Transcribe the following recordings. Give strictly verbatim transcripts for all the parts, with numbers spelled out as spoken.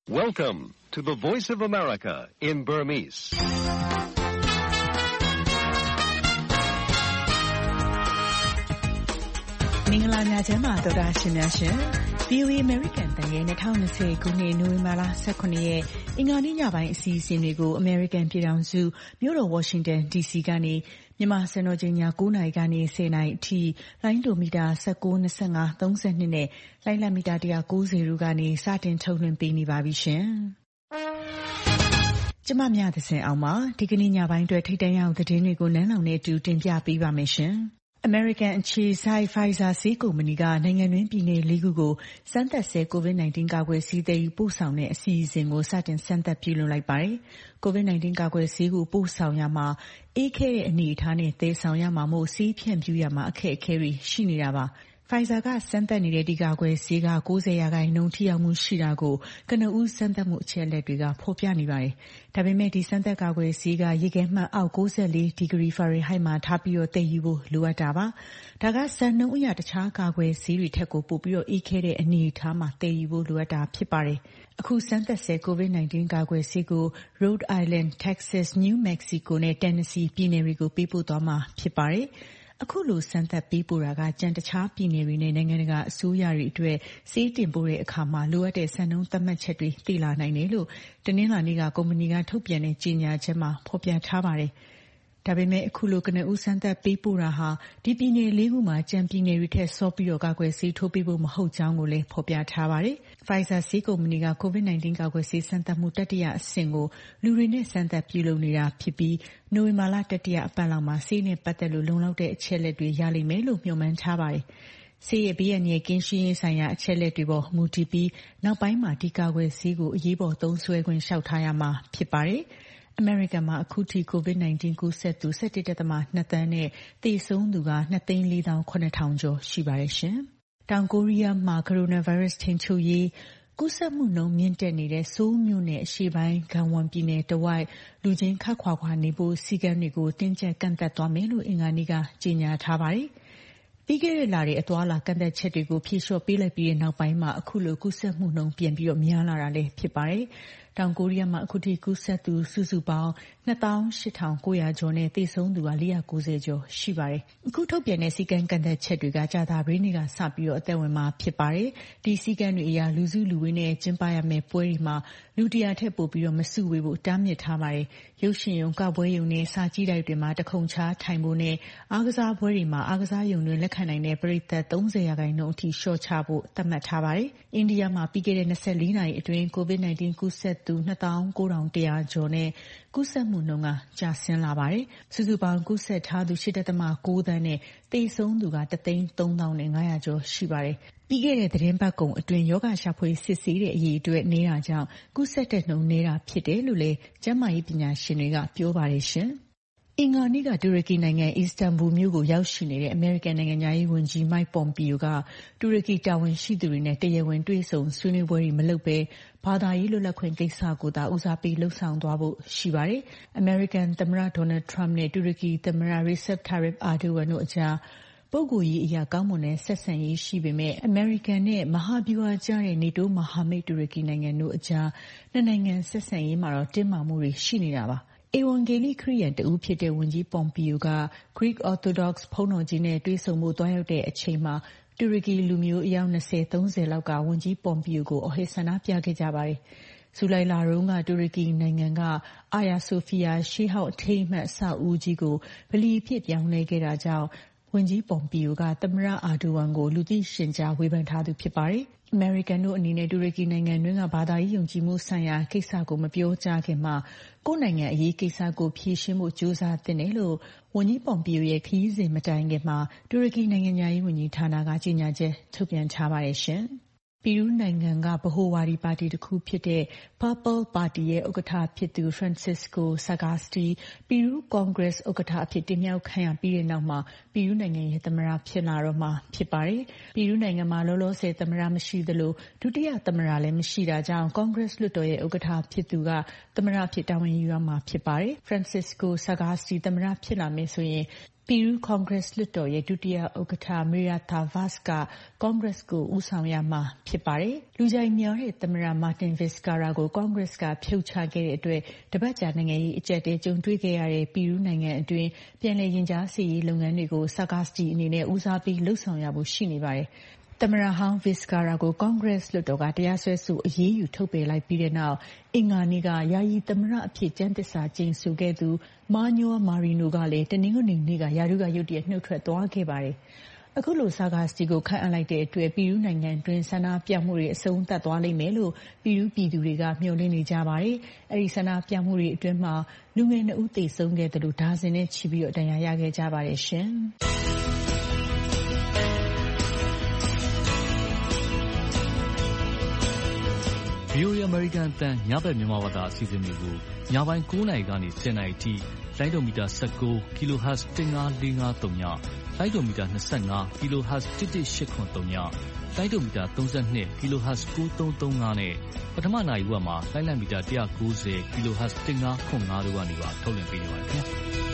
Welcome to the Voice of America in Burmese. ။မင်္ဂလာညချမ်းပါသောတာရှင်များရှင်။ ဗီ အို အေ American တန်ရဲ့twenty twentyခုနှစ်နိုဝင်ဘာလeighteenရက်အင်္ဂါနေ့ညပိုင်းအစီအစဉ်တွေကို American ပြည်ထောင်စုမြို့တော် Washington ဒီ စီ ကနေမြန်မာစံတော်ချိန်ညnineနာရီကနေtenနာရီအထိလိုင်းဒိုမီတာnineteen, twenty-five, thirty-twoနဲ့လိုင်းလတ်မီတာone ninetyတို့ကနေစတင်ထုတ်လွှင့်ပေးနေပါပြီရှင်။ကျမမြသစင်အောင်ပါဒီကနေ့ညပိုင်းအတွက်ထိတ်တန့်ရအောင်သတင်းတွေကိုနန်းလောင်နဲ့အတူတင်ပြပေးပါမယ်ရှင်။ American အခြေစိုက် Pfizer ဆေးကုမ္ပဏီကနိုင်ငံတွင်းပြည်နယ်fourခုကိုစမ်းသပ်ဆဲ COVID nineteen ကာကွယ်ဆေးသယ်ယူပို့ဆောင်တဲ့အစီအစဉ်ကိုစတင်စမ်းသပ်ပြုလုပ်လိုက်ပါတယ်။ COVID nineteen ကာကွယ်ဆေးကိုပို့ဆောင်ရမှာအေးခဲတဲ့အနေအထားနဲ့သယ်ဆောင်ရမှာမို့ဆေးဖြန့်ဖြူးရမှာအခက်အခဲတွေရှိနေတာပါ။ Pfizer ကစမ်းသပ်နေတဲ့ဒီကာကွယ်ဆေးကninetyရာခိုင်နှုန်းထိရောက်မှုရှိတာကိုကနဦးစမ်းသပ်မှုအချက်အလက်တွေကဖော်ပြနေပါတယ်။ဒါပေမဲ့ဒီစမ်းသပ်ကာကွယ်ဆေးကရေခဲမှတ်အောက်ninety-fourဒီဂရီဖာရင်ဟိုက်မှာထားပြီးတော့သယ်ယူဖို့လိုအပ်တာပါ။ဒါကစံနှုန်းအရတခြားကာကွယ်ဆေးတွေထက်ကိုပိုပြီးတော့အေးခဲတဲ့အနေအထားမှာသယ်ယူဖို့လိုအပ်တာဖြစ်ပါတယ်။အခုစမ်းသပ်ဆဲ COVID nineteen ကာကွယ်ဆေးကို Rhode Island, Texas, New Mexico နဲ့ Tennessee ပြည်နယ်တွေကိုပေးပို့သွားမှာဖြစ်ပါတယ်။အခုလိုစမ်းသပ်ပေးပို့တာကကြံတခြားပြည်နယ်တွေနဲ့နိုင်ငံတကာအစိုးရတွေအတွက်ဆေးတင်ပို့တဲ့အခါမှာလိုအပ်တဲ့စံနှုန်းသတ်မှတ်ချက်တွေသိလာနိုင်တယ်လို့တနင်္လာနေ့ကကုမ္ပဏီကထုတ်ပြန်တဲ့ကြေညာချက်မှာဖော်ပြထားပါတယ်။ဒါပေမဲ့အခုလိုကနဦးစမ်းသပ်ပေးပို့တာဟာဒီပြည်နယ်fourခုမှာကြံပြည်နယ်တွေထက်စောပြီးတော့ကာကွယ်ဆေးထိုးပေးဖို့မဟုတ်ကြောင်းကိုလည်းဖော်ပြထားပါတယ်။ Pfizer ဆေးကုမ္ပဏီက COVID nineteen ကာကွယ်ဆေးစမ်းသပ်မှုတတိယအဆင့်ကိုလူတွေနဲ့စမ်းသပ်ပြုလုပ်နေတာဖြစ်ပြီးနိုဝင်ဘာလတတိယအပတ်လောက်မှာဆေးနဲ့ပတ်သက်လို့လုံလောက်တဲ့အချက်အလက်တွေရလိမ့်မယ်လို့မျှော်မှန်းထားပါတယ်။ဆေးရဲ့ဘေးအန္တရာယ်ကင်းရှင်းရေးဆိုင်ရာအချက်အလက်တွေပေါ်မူတည်ပြီးနောက်ပိုင်းမှာဒီကာကွယ်ဆေးကိုအရေးပေါ်သုံးစွဲခွင့်လျှောက်ထားရမှာဖြစ်ပါတယ်။ American မှာအခုထိ COVID nineteen ကူးစက်သူseventeen point twoသန်းနဲ့သေဆုံးသူကtwo four seven thousandကျော်ရှိပါတယ်ရှင်။တောင်ကိုရီးယားမှာကိုရိုနာဗိုင်းရပ်စ်ထိန်းချုပ်ရေးကူးစက်မှုနှုန်းမြင့်တက်နေတဲ့ဆိုးလ်မြို့နယ်အရှေ့ပိုင်းဂမ်ဝမ်ပြည်နယ်တဝိုက်လူချင်းခပ်ခွာခွာနေဖို့စည်းကမ်းတွေကိုတင်းကျပ်ကန့်သတ်သွားမယ်လို့အင်္ဂါနေ့ကကြေညာထားပါတယ်။ပြီးခဲ့တဲ့လတွေအသွားအလာကန့်သတ်ချက်တွေကိုဖြေလျှော့ပေးလိုက်ပြီးတဲ့နောက်ပိုင်းမှာအခုလိုကူးစက်မှုနှုန်းပြန်ပြီးတော့များလာတာလည်းဖြစ်ပါတယ်။တောင်ကိုရီးယားမှာအခုထိကူးစက်သူစုစုပေါင်းtwo eight nine hundredကျော်နဲ့သေဆုံးသူကfour ninetyကျော်ရှိပါတယ်။အခုထုတ်ပြန်တဲ့စည်းကမ်းကန့်သတ်ချက်တွေကကြာသပတေးနေ့ကစပြီးတော့အသက်ဝင်မှာဖြစ်ပါတယ်။ဒီစည်းကမ်းတွေအရလူစုလူဝေးနဲ့ကျင်းပရမယ့်ပွဲတွေမှာလူone hundredထက်ပိုပြီးတော့မစုဝေးဖို့တားမြစ်ထားပါတယ်။ရုပ်ရှင်ရုံကပွဲရုံနဲ့စာကြည့်တိုက်တွေမှာတခုံခြားထိုင်ဖို့နဲ့အားကစားပွဲတွေမှာအားကစားရုံတွေလက်ခံနိုင်တဲ့ပရိသတ်thirtyရာခိုင်နှုန်းအထိလျှော့ချဖို့သတ်မှတ်ထားပါတယ်။အိန္ဒိယမှာပြီးခဲ့တဲ့twenty-fourနာရီအတွင်း COVID nineteen ကူးစက်သူtwo nine nine one hundredကျော်နဲ့ကူးစက်မှုနှုန်းကကျဆင်းလာပါတယ်။စုစုပေါင်းကူးစက်ထားသူeight point nineသန်းနဲ့သေဆုံးသူကone three three five hundredကျော်ရှိပါတယ်။ပြီးခဲ့တဲ့သတင်းပတ်ကုန်အတွင်းယောဂရှာဖွေစစ်ဆေးတဲ့အရေးအတွက်နေတာကြောင့်ကူးစက်တဲ့နှုန်းနေတာဖြစ်တယ်လို့လည်းကျန်းမာရေးပညာရှင်တွေကပြောပါတယ်ရှင်။အင်္ဂါနေ့ကတူရကီနိုင်ငံအီစတန်ဘူမြို့ကိုရောက်ရှိနေတဲ့အမေရိကန်နိုင်ငံသားရေးဝန်ကြီး Mike Pompeo ကတူရကီတာဝန်ရှိသူတွေနဲ့တရားဝင်တွေ့ဆုံဆွေးနွေးပွဲတွေမလုပ်ဘဲဘာသာရေးလွတ်လပ်ခွင့်ကိစ္စကိုသာဦးစားပေးလှုပ်ဆောင်သွားဖို့ရှိပါတယ်။ အမေရိကန်သမ္မတ Donald Trump နဲ့တူရကီသမ္မတ Recep Tayyip Erdogan တို့အကြားပုဂ္ဂိုလ်ရေးအရာကောင်းမွန်တဲ့ဆက်ဆံရေးရှိပေမဲ့အမေရိကန်နဲ့မဟာဗျူဟာကျတဲ့ NATO မဟာမိတ်တူရကီနိုင်ငံတို့အကြားနှစ်နိုင်ငံဆက်ဆံရေးမှာတော့တင်းမာမှုတွေရှိနေတာပါ။ဧဝံဂေလိခရစ်ယာန်တဦးဖြစ်တဲ့ဝန်ကြီး Pompeo က Greek Orthodox ဘုန်းတော်ကြီးနဲ့တွေ့ဆုံဖို့သွားရောက်တဲ့အချိန်မှာတူရကီလူမျိုးအယောက်twenty thirtyလောက်ကဝန်ကြီး Pompeo ကိုအော်ဟစ်ဆန္ဒပြခဲ့ကြပါတယ်။ဇူလိုင်လတုန်းကတူရကီနိုင်ငံကအာယာဆိုဖီယာရှေးဟောင်းအထိမ်းအမှတ်အဆောက်အဦကြီးကိုဗလီအဖြစ်ပြောင်းလဲခဲ့တာကြောင့်ဝန်ကြီး Pompeo ကသမ္မတ Erdogan ကိုလူသိရှင်ကြားဝေဖန်ထားသူဖြစ်ပါတယ်။အမေရိကန်တို့အနေနဲ့တူရကီနိုင်ငံတွင်းကဘာသာရေးယုံကြည်မှုဆိုင်ရာကိစ္စကိုမပြောကြားခင်မှာကိုယ့်နိုင်ငံအရေးကိစ္စကိုဖြေရှင်းဖို့ကြိုးစားသင့်တယ်လို့ဝန်ကြီး Pompeo ရဲ့ခရီးစဉ်မတိုင်ခင်မှာတူရကီနိုင်ငံသားရေးဝန်ကြီးဌာနကကြေညာချက်ထုတ်ပြန်ထားပါတယ်ရှင်။ပီရူးနိုင်ငံကဗဟိုဝါဒီပါတီတစ်ခုဖြစ်တဲ့ Purple ပါတီရဲ့ဥက္ကဋ္ဌဖြစ်သူ Francisco Sagasti ပီရူးကွန်ဂရက်ဥက္ကဋ္ဌအဖြစ်တင်မြှောက်ခံရပြီးတဲ့နောက်မှာပီရူးနိုင်ငံရဲ့သမ္မတဖြစ်လာတော့မှာဖြစ်ပါတယ်။ပီရူးနိုင်ငံမှာလောလောဆယ်သမ္မတမရှိသလိုဒုတိယသမ္မတလည်းမရှိတာကြောင့်ကွန်ဂရက်လွှတ်တော်ရဲ့ဥက္ကဋ္ဌဖြစ်သူကသမ္မတဖြစ်တာဝန်ယူရမှာဖြစ်ပါတယ်။ Francisco Sagasti သမ္မတဖြစ်လာမယ်ဆိုရင်ပီရူးကွန်ဂရက်လွှတ်တော်ရဲ့ဒုတိယဥက္ကဋ္ဌမီရာသာဗတ်စ်ကကွန်ဂရက်ကိုဦးဆောင်ရမှာဖြစ်ပါတယ်။လူကြိုက်များတဲ့သမ္မတမာတင်ဗစ်ကာရာကိုကွန်ဂရက်ကဖြုတ်ချခဲ့တဲ့အတွက်တပတ်ကြာနိုင်ငံရေးအကျပ်အတည်းကြုံတွေ့ခဲ့ရတဲ့ပီရူးနိုင်ငံအတွင်းပြန်လည်ရင်ကြားစေ့ရေးလုပ်ငန်းတွေကိုဆာကာစတီအနေနဲ့ဦးစားပေးလှုပ်ဆောင်ရဖို့ရှိနေပါတယ်။သမ္မတဟောင်းဗစ်ကာရာကိုကွန်ဂရက်လွှတ်တော်ကတရားစွဲဆိုအရေးယူထုတ်ပယ်လိုက်ပြီးတဲ့နောက်အင်္ဂါနေ့ကယာယီသမ္မတအဖြစ်ကျမ်းသစ္စာကျိန်ဆိုခဲ့သူမာညိုမာရီနိုကလည်းတနင်္ဂနွေနေ့ကရာထူးကရုတ်တရက်နှုတ်ထွက်သွားခဲ့ပါတယ်။အခုလိုဆာကာစတီကိုခန့်အပ်လိုက်တဲ့အတွက်ပီရူးနိုင်ငံတွင်းဆန္ဒပြမှုတွေအဆုံးသတ်သွားလိမ့်မယ်လို့ပီရူးပြည်သူတွေကမျှော်လင့်နေကြပါတယ်။အဲဒီဆန္ဒပြမှုတွေအတွင်းမှာလူငယ်နှစ်ဦးသေဆုံးခဲ့တယ်လို့ဒါဇင်နဲ့ချီပြီးဒဏ်ရာရခဲ့ကြပါတယ်ရှင်။ဗီအိုအေ American အသံညဘက်မြန်မာဘာသာအစီအစဉ်တွေကိုညပိုင်း၉နာရီကနေ၁၀နာရီထိလိုင်းဒိုမီတာ၁၉ kilohertz ၁၅၄၅၃ညလိုင်းဒိုမီတာ၂၅ kilohertz ၁၁၈၇၃ညလိုင်းဒိုမီတာ၃၂ kilohertz ၉၃၃၅နဲ့ပထမနာရီဝက်မှာလိုင်းလံမီတာ၁၉၀ kilohertz ၁၅၇၅တို့ကနေပါထုတ်လွှင့်ပေးနေပါတယ်ခင်ဗျာ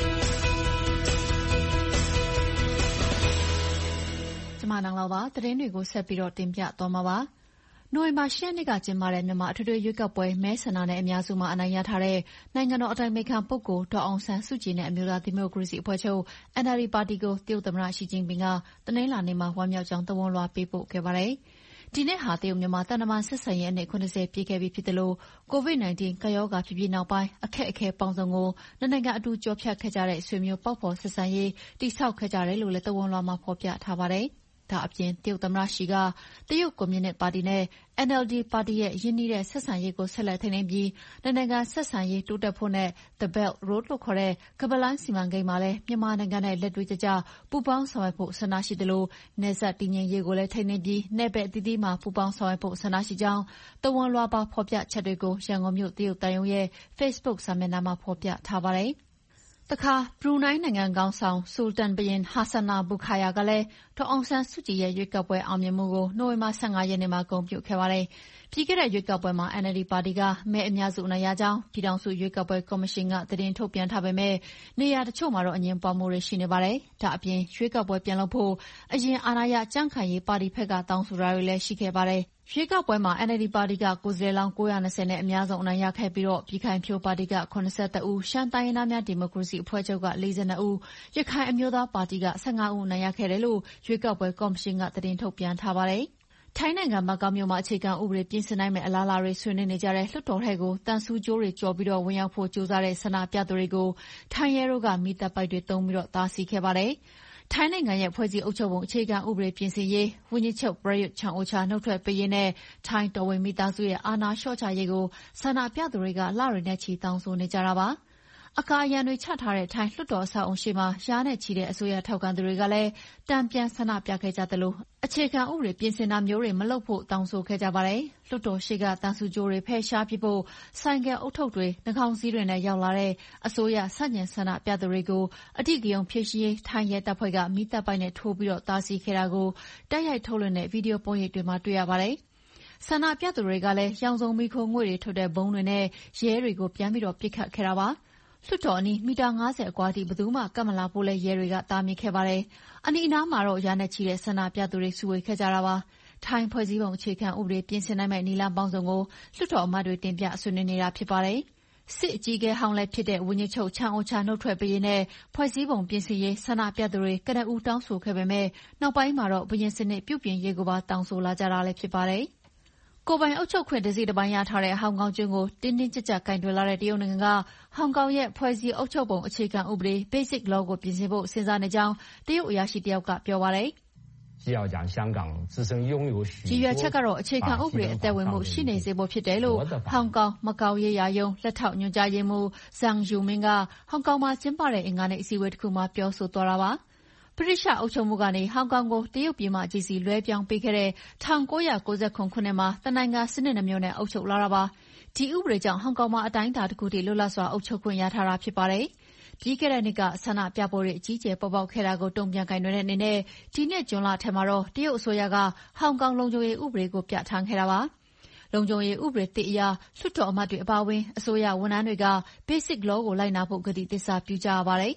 ကျွန်မနောင်လာပါသတင်းတွေကိုဆက်ပြီးတော့တင်ပြသွားမှာပါနိုဝင်ဘာ၈ရက်နေ့ကကျင်းပတဲ့မြန်မာအထွေထွေရွေးကောက်ပွဲမဲဆန္ဒနဲ့အများစုမှာအနိုင်ရထားတဲ့နိုင်ငံတော်အတိုင်ပင်ခံပုဂ္ဂိုလ်ဒေါ်အောင်ဆန်းစုကြည်နဲ့အမျိုးသားဒီမိုကရေစီအဖွဲ့ချုပ် အန်အယ်လ်ဒီ ပါတီကိုတရုတ်သမ္မတရှီကျင်းပင်ကတနင်္လာနေ့မှာဝမ်းမြောက်ကြောင်းသဝဏ်လွှာပေးပို့ခဲ့ပါတယ်။ဒီနှစ်ဟာတရုတ်မြန်မာသံတမန်ဆက်ဆံရေးအနှစ်၇၀ပြည့်ခဲ့ပြီဖြစ်တယ်လို့ကိုဗစ် ၁၉ ကပ်ရောဂါဖြစ်ပြီးနောက်ပိုင်းအခက်အခဲပေါင်းစုံကိုနှစ်နိုင်ငံအတူကျော်ဖြတ်ခဲ့ကြတဲ့ဆွေမျိုးပေါက်ဖော်ဆက်ဆံရေးတည်ဆောက်ခဲ့ကြတယ်လို့လည်းသဝဏ်လွှာမှာဖော်ပြထားပါတယ်။ဒါအပြင်တရုတ်သမ္မတရှီကတရုတ်ကွန်မြူနစ်ပါတီနဲ့ အန်အယ်လ်ဒီ ပါတီရဲ့ရင်းနှီးတဲ့ဆက်ဆံရေးကိုဆက်လက်ထိန်းသိမ်းပြီးနိုင်ငံဆက်ဆံရေးတိုးတက်ဖို့နဲ့ The Belt Road လို့ခေါ်တဲ့ခါးပတ်လမ်းစီမံကိန်းမှာလည်းမြန်မာနိုင်ငံနဲ့လက်တွေ့ကျကျပူးပေါင်းဆောင်ရွက်ဖို့ဆန္ဒရှိသလိုနယ်စပ်တည်ငြိမ်ရေးကိုလည်းထိန်းသိမ်းပြီးနယ်ပယ်အသီးသီးမှာပူးပေါင်းဆောင်ရွက်ဖို့ဆန္ဒရှိကြောင်းသဝဏ်လွှာပါဖော်ပြချက်တွေကိုရန်ကုန်မြို့တရုတ်သံရုံးရဲ့ Facebook စာမျက်နှာမှာဖော်ပြထားပါတယ်။တခါဘရူနိုင်းနိုင်ငံခေါင်းဆောင်ဆူလတန်ဘုရင်ဟာဆန်နာဘူခါယာကလည်းဒေါ်အောင်ဆန်းစုကြည်ရဲ့ရွေးကောက်ပွဲအောင်မြင်မှုကိုနိုဝင်ဘာ၁၅ရက်နေ့မှာဂုဏ်ပြုခဲ့ပါတယ်။ပြီးခဲ့တဲ့ရွေးကောက်ပွဲမှာ အန်အယ်လ်ဒီ ပါတီကမဲအများစုအနိုင်ရကြောင်းပြည်ထောင်စုရွေးကောက်ပွဲကော်မရှင်ကသတင်းထုတ်ပြန်ထားပေမဲ့နေရာတချို့မှာတော့အငြင်းပွားမှုတွေရှိနေပါတယ်။ဒါအပြင်ရွေးကောက်ပွဲပြန်လုပ်ဖို့အရင်အာဏာရကြံ့ခိုင်ရေးပါတီဘက်ကတောင်းဆိုတာတွေလည်းရှိခဲ့ပါတယ်။ရွေးကောက်ပွဲမှာ အန်အယ်လ်ဒီ ပါတီကကိုယ်စားလှယ်လောင်း၉၂၀နဲ့အများဆုံးအနိုင်ရခဲ့ပြီးပြည်ခိုင်ဖြိုးပါတီက၇၁ဦးရှမ်းတိုင်းရင်းသားများဒီမိုကရေစီအဖွဲ့ချုပ်က၄၂ဦးရခိုင်အမျိုးသားပါတီက၁၅ဦးအနိုင်ရခဲ့တယ်လို့ရွေးကောက်ပွဲကော်မရှင်ကသတင်းထုတ်ပြန်ထားပါတယ်။ထိုင်းနိုင်ငံဘန်ကောက်မြို့မှာအခြေခံဥပဒေပြင်ဆင်နိုင်မယ့်အလားအလာတွေဆွေးနွေးနေကြတဲ့လွှတ်တော်ထဲကိုတန်ဆူးကြိုးတွေကျော်ပြီးဝင်ရောက်ဖို့ကြိုးစားတဲ့ဆန္ဒပြသူတွေကိုထိုင်းရဲတို့ကမီးသတ်ပိုက်တွေသုံးပြီးတားဆီးခဲ့ပါတယ်။ထိုင်းနိုင်ငံရဲ့ဖွဲ့စည်းအုပ်ချုပ်ပုံအခြေခံဥပဒေပြင်ဆင်ရေးဝန်ကြီးချုပ်ပရယုတ်ချန်အိုချာနှုတ်ထွက်ပေးရေးနဲ့ထိုင်းတော်ဝင်မိသားစုရဲ့အာဏာလျှော့ချရေးကိုဆန္ဒပြသူတွေကလတွေနဲ့ချီတောင်းဆိုနေကြတာပါ။အကာအရံတွေချထားတဲ့ထိုင်းလွှတ်တော်အဆောက်အုံရှိမှာရာနဲ့ချီတဲ့အစိုးရထောက်ခံသူတွေကလည်းတံပြန်ဆန္ဒပြခဲ့ကြသလိုအခြေခံဥပဒေပြင်ဆင်တာမျိုးတွေမလုပ်ဖို့တောင်းဆိုခဲ့ကြပါတယ်။လွှတ်တော်ရှိကတန်ဆူကြိုးတွေဖယ်ရှားပစ်ဖို့ဆိုင်ကယ်အုပ်ထုပ်တွေနှာခေါင်းစည်းတွေနဲ့ရောက်လာတဲ့အစိုးရဆန့်ကျင်ဆန္ဒပြသူတွေကိုအဓိကရုဏ်းဖြေရှင်းရေးထိုင်းရဲတပ်ဖွဲ့ကမီးသတ်ပိုက်နဲ့ထိုးပြီးတားဆီးခဲ့တာကိုတိုက်ရိုက်ထုတ်လွှင့်တဲ့ဗီဒီယိုပုံရိပ်တွေမှာတွေ့ရပါတယ်။ဆန္ဒပြသူတွေကလည်းရောင်စုံမီခိုငွေ့တွေထုတ်တဲ့ဘုံတွေနဲ့ရဲတွေကိုပြန်ပြီးပစ်ခတ်ခဲ့တာပါ။လွှတ်တော်အနီးမီတာ၅၀အကွာထိဘယ်သူမှကပ်မလာဖို့လည်းရဲတွေကတားမြစ်ခဲ့ပါတယ်။အနီးအနားမှာတော့ရာနဲ့ချီတဲ့ဆန္ဒပြသူတွေစုဝေးခဲ့ကြတာပါ။ထိုင်းဖွဲ့စည်းပုံအခြေခံဥပဒေပြင်ဆင်နိုင်မယ့်နည်းလမ်းပေါင်းစုံကိုလွှတ်တော်အမတ်တွေတင်ပြဆွေးနွေးနေတာဖြစ်ပါတယ်။စစ်အကြီးအကဲဟောင်းလည်းဖြစ်တဲ့ဝန်ကြီးချုပ်ချန်အိုချာနှုတ်ထွက်ပေးရေးနဲ့ဖွဲ့စည်းပုံပြင်ဆင်ရေးဆန္ဒပြသူတွေကနဦးတောင်းဆိုခဲ့ပေမဲ့နောက်ပိုင်းမှာတော့ဘုရင်စနစ်ပြုပြင်ရေးကိုပါတောင်းဆိုလာကြတာလည်းဖြစ်ပါတယ်။ကိုယ်ပိုင်အုပ်ချုပ်ခွင့်တစိတ်တပိုင်းရထားတဲ့ဟောင်ကောင်ကျွန်းကိုတင်းတင်းကြပ်ကြပ်ကင်တွယ်လာတဲ့တရုတ်နိုင်ငံကဟောင်ကောင်ရဲ့ဖွဲ့စည်းအုပ်ချုပ်ပုံအခြေခံဥပဒေ Basic Law ကိုပြင်ဆင်ဖို့စဉ်းစားနေကြောင်းတရုတ်အရာရှိတယောက်ကပြောပါတယ်။ရည်ရွယ်ချက်ကတော့အခြေခံဥပဒေအသက်ဝင်မှုရှိနေစေဖို့ဖြစ်တယ်လို့ဟောင်ကောင်မကာအိုရေးရာယုံလက်ထောက်ညွှန်ကြားရေးမှူးဇန်ယူမင်းကဟောင်ကောင်မှာကျင်းပတဲ့အင်္ဂါနေ့အစည်းအဝေးတစ်ခုမှာပြောဆိုသွားတာပါ။ဗြိတိသျှအုပ်ချုပ်မှုကနေဟောင်ကောင်ကိုတရုတ်ပြည်မကြီးစီလွှဲပြောင်းပေးခဲ့တဲ့၁၉၉၇ခုနှစ်မှာတနိုင်ငံစနစ်နှမျိုးနဲ့အုပ်ချုပ်လာတာပါ။ဒီဥပဒေကြောင့်ဟောင်ကောင်မှာအတိုင်းအတာတစ်ခုထိလွတ်လပ်စွာအုပ်ချုပ်ခွင့်ရထားတာဖြစ်ပါတယ်။ပြီးခဲ့တဲ့နှစ်ကဆန္ဒပြပွဲတွေအကြီးအကျယ်ပေါ်ပေါက်ခဲ့တာကိုတုံ့ပြန်ကိုင်တွယ်တဲ့အနေနဲ့ဒီနှစ်ဇွန်လထဲမှာတော့တရုတ်အစိုးရကဟောင်ကောင်လုံခြုံရေးဥပဒေကိုပြဋ္ဌာန်းခဲ့တာပါ။လုံခြုံရေးဥပဒေသစ်အရလွှတ်တော်အမတ်တွေအပါအဝင်အစိုးရဝန်ထမ်းတွေက Basic Law ကိုလိုက်နာဖို့ကတိသစ္စာပြုကြရပါတယ်။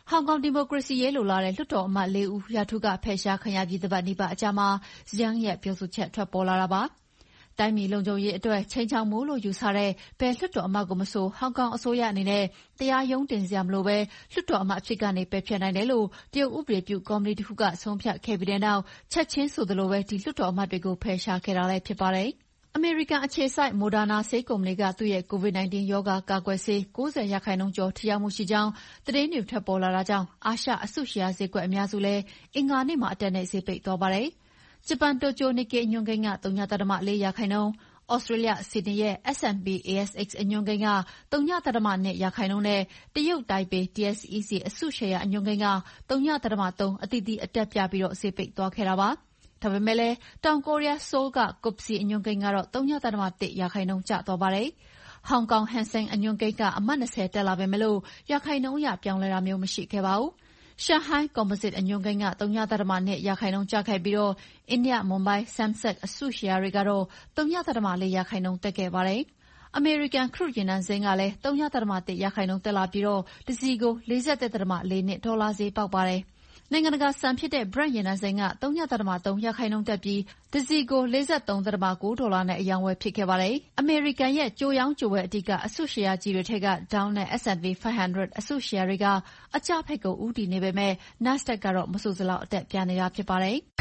ဟောင်ကောင်ဒီမိုကရေစီရေးလိုလားတဲ့လွှတ်တော်အမတ်လေးဦးရာထူးကဖယ်ရှားခံရပြီးတပတ်နီးပါးအကြာမှာစရမ်းရဲ့ပြောဆိုချက်ထွက်ပေါ်လာတာပါ။တိုင်းပြည်လုံခြုံရေးအတွက်ချိန်ချောက်မှုလို့ယူဆတဲ့ဘယ်လွှတ်တော်အမတ်ကိုမဆိုဟောင်ကောင်အစိုးရအနေနဲ့တရားရုံးတင်စရာမလိုပဲလွှတ်တော်အမတ်အဖြစ်ကနေပယ်ဖျက်နိုင်တယ်လို့တရုတ်ဥပဒေပြုကော်မတီတစ်ခုကဆုံးဖြတ်ခဲ့ပြီးတဲ့နောက်ချက်ချင်းဆိုသလိုပဲဒီလွှတ်တော်အမတ်တွေကိုဖယ်ရှားခဲ့တာလည်းဖြစ်ပါတယ်။အမေရိကန်အခြေစိုက် Moderna ဆေးကုမ္ပဏီကသူ့ရဲ့ ကိုဗစ် ၁၉ ရောဂါကာကွယ်ဆေး၉၀ ရာခိုင်နှုန်းကျော်ထိရောက်မှုရှိကြောင်းသတင်းတွေထွက်ပေါ်လာတာကြောင့်အာရှအစုရှယ်ယာဈေးကွက်အများစုလည်းအင်္ဂါနေ့မှာအတက်နဲ့ဈေးပိတ်သွားပါတယ်။ဂျပန်တိုကျိုနစ်ကေအညွှန်းကိန်းက ဝ.၄ ရာခိုင်နှုန်း၊ဩစတြေးလျဆစ်ဒနီရဲ့ S and P A S X အညွှန်းကိန်းက ဝ.၂ ရာခိုင်နှုန်းနဲ့တရုတ်တိုင်ပေ T S E C အစုရှယ်ယာအညွှန်းကိန်းက ဝ.၃ အသီးသီးအတက်ပြပြီးဈေးပိတ်သွားခဲ့တာပါ။ဒါပေမဲ့လည်းတောင်ကိုရီးယားဆိုးလ်က Kospi အညွှန်းကိန်းကတော့ ဝ.၁ ရာခိုင်နှုန်းကျသွားပါတယ်။ဟောင်ကောင်ဟန်စိန်အညွှန်းကိန်းကအမှတ်၂၀တက်လာပေမဲ့ရာခိုင်နှုန်းအရပြောင်းလဲတာမျိုးမရှိခဲ့ပါဘူး။ရှန်ဟိုင်းကွန်ပိုဇစ်အညွှန်းကိန်းက ဝ.၂ ရာခိုင်နှုန်းကျခဲ့ပြီးအိန္ဒိယမွန်ဘိုင်းဆမ်ဆက်အစုရှယ်ယာတွေကတော့ ဝ.၄ ရာခိုင်နှုန်းတက်ခဲ့ပါတယ်။အမေရိကန်ခရုယာဉ်တန်းစိမ်းကလည်း ဝ.၁ ရာခိုင်နှုန်းတက်လာပြီးတစည်ကို ၄၁.၄ နှစ်ဒေါ်လာဈေးပေါက်ပါတယ်။နိုင်ငံတကာစံဖြစ်တဲ့ Brent ရေနံစိမ်းက ဝ.၃ ရာခိုင်နှုန်းတက်ပြီးတစည်ကို ၄၃.၉ ဒေါ်လာနဲ့အရောင်းဝယ်ဖြစ်ခဲ့ပါတယ်။အမေရိကန်ရဲ့ကြိုရောင်းကြိုဝယ်အဓိကအစုရှယ်ယာကြီးတွေထဲက Dow နဲ့ S and P ၅၀၀ အစုရှယ်ယာတွေကအကျဘက်ကိုဦးတည်နေပေမဲ့ Nasdaq ကတော့မဆိုစလောက်အတက်ပြနေတာဖြစ်ပါတယ်။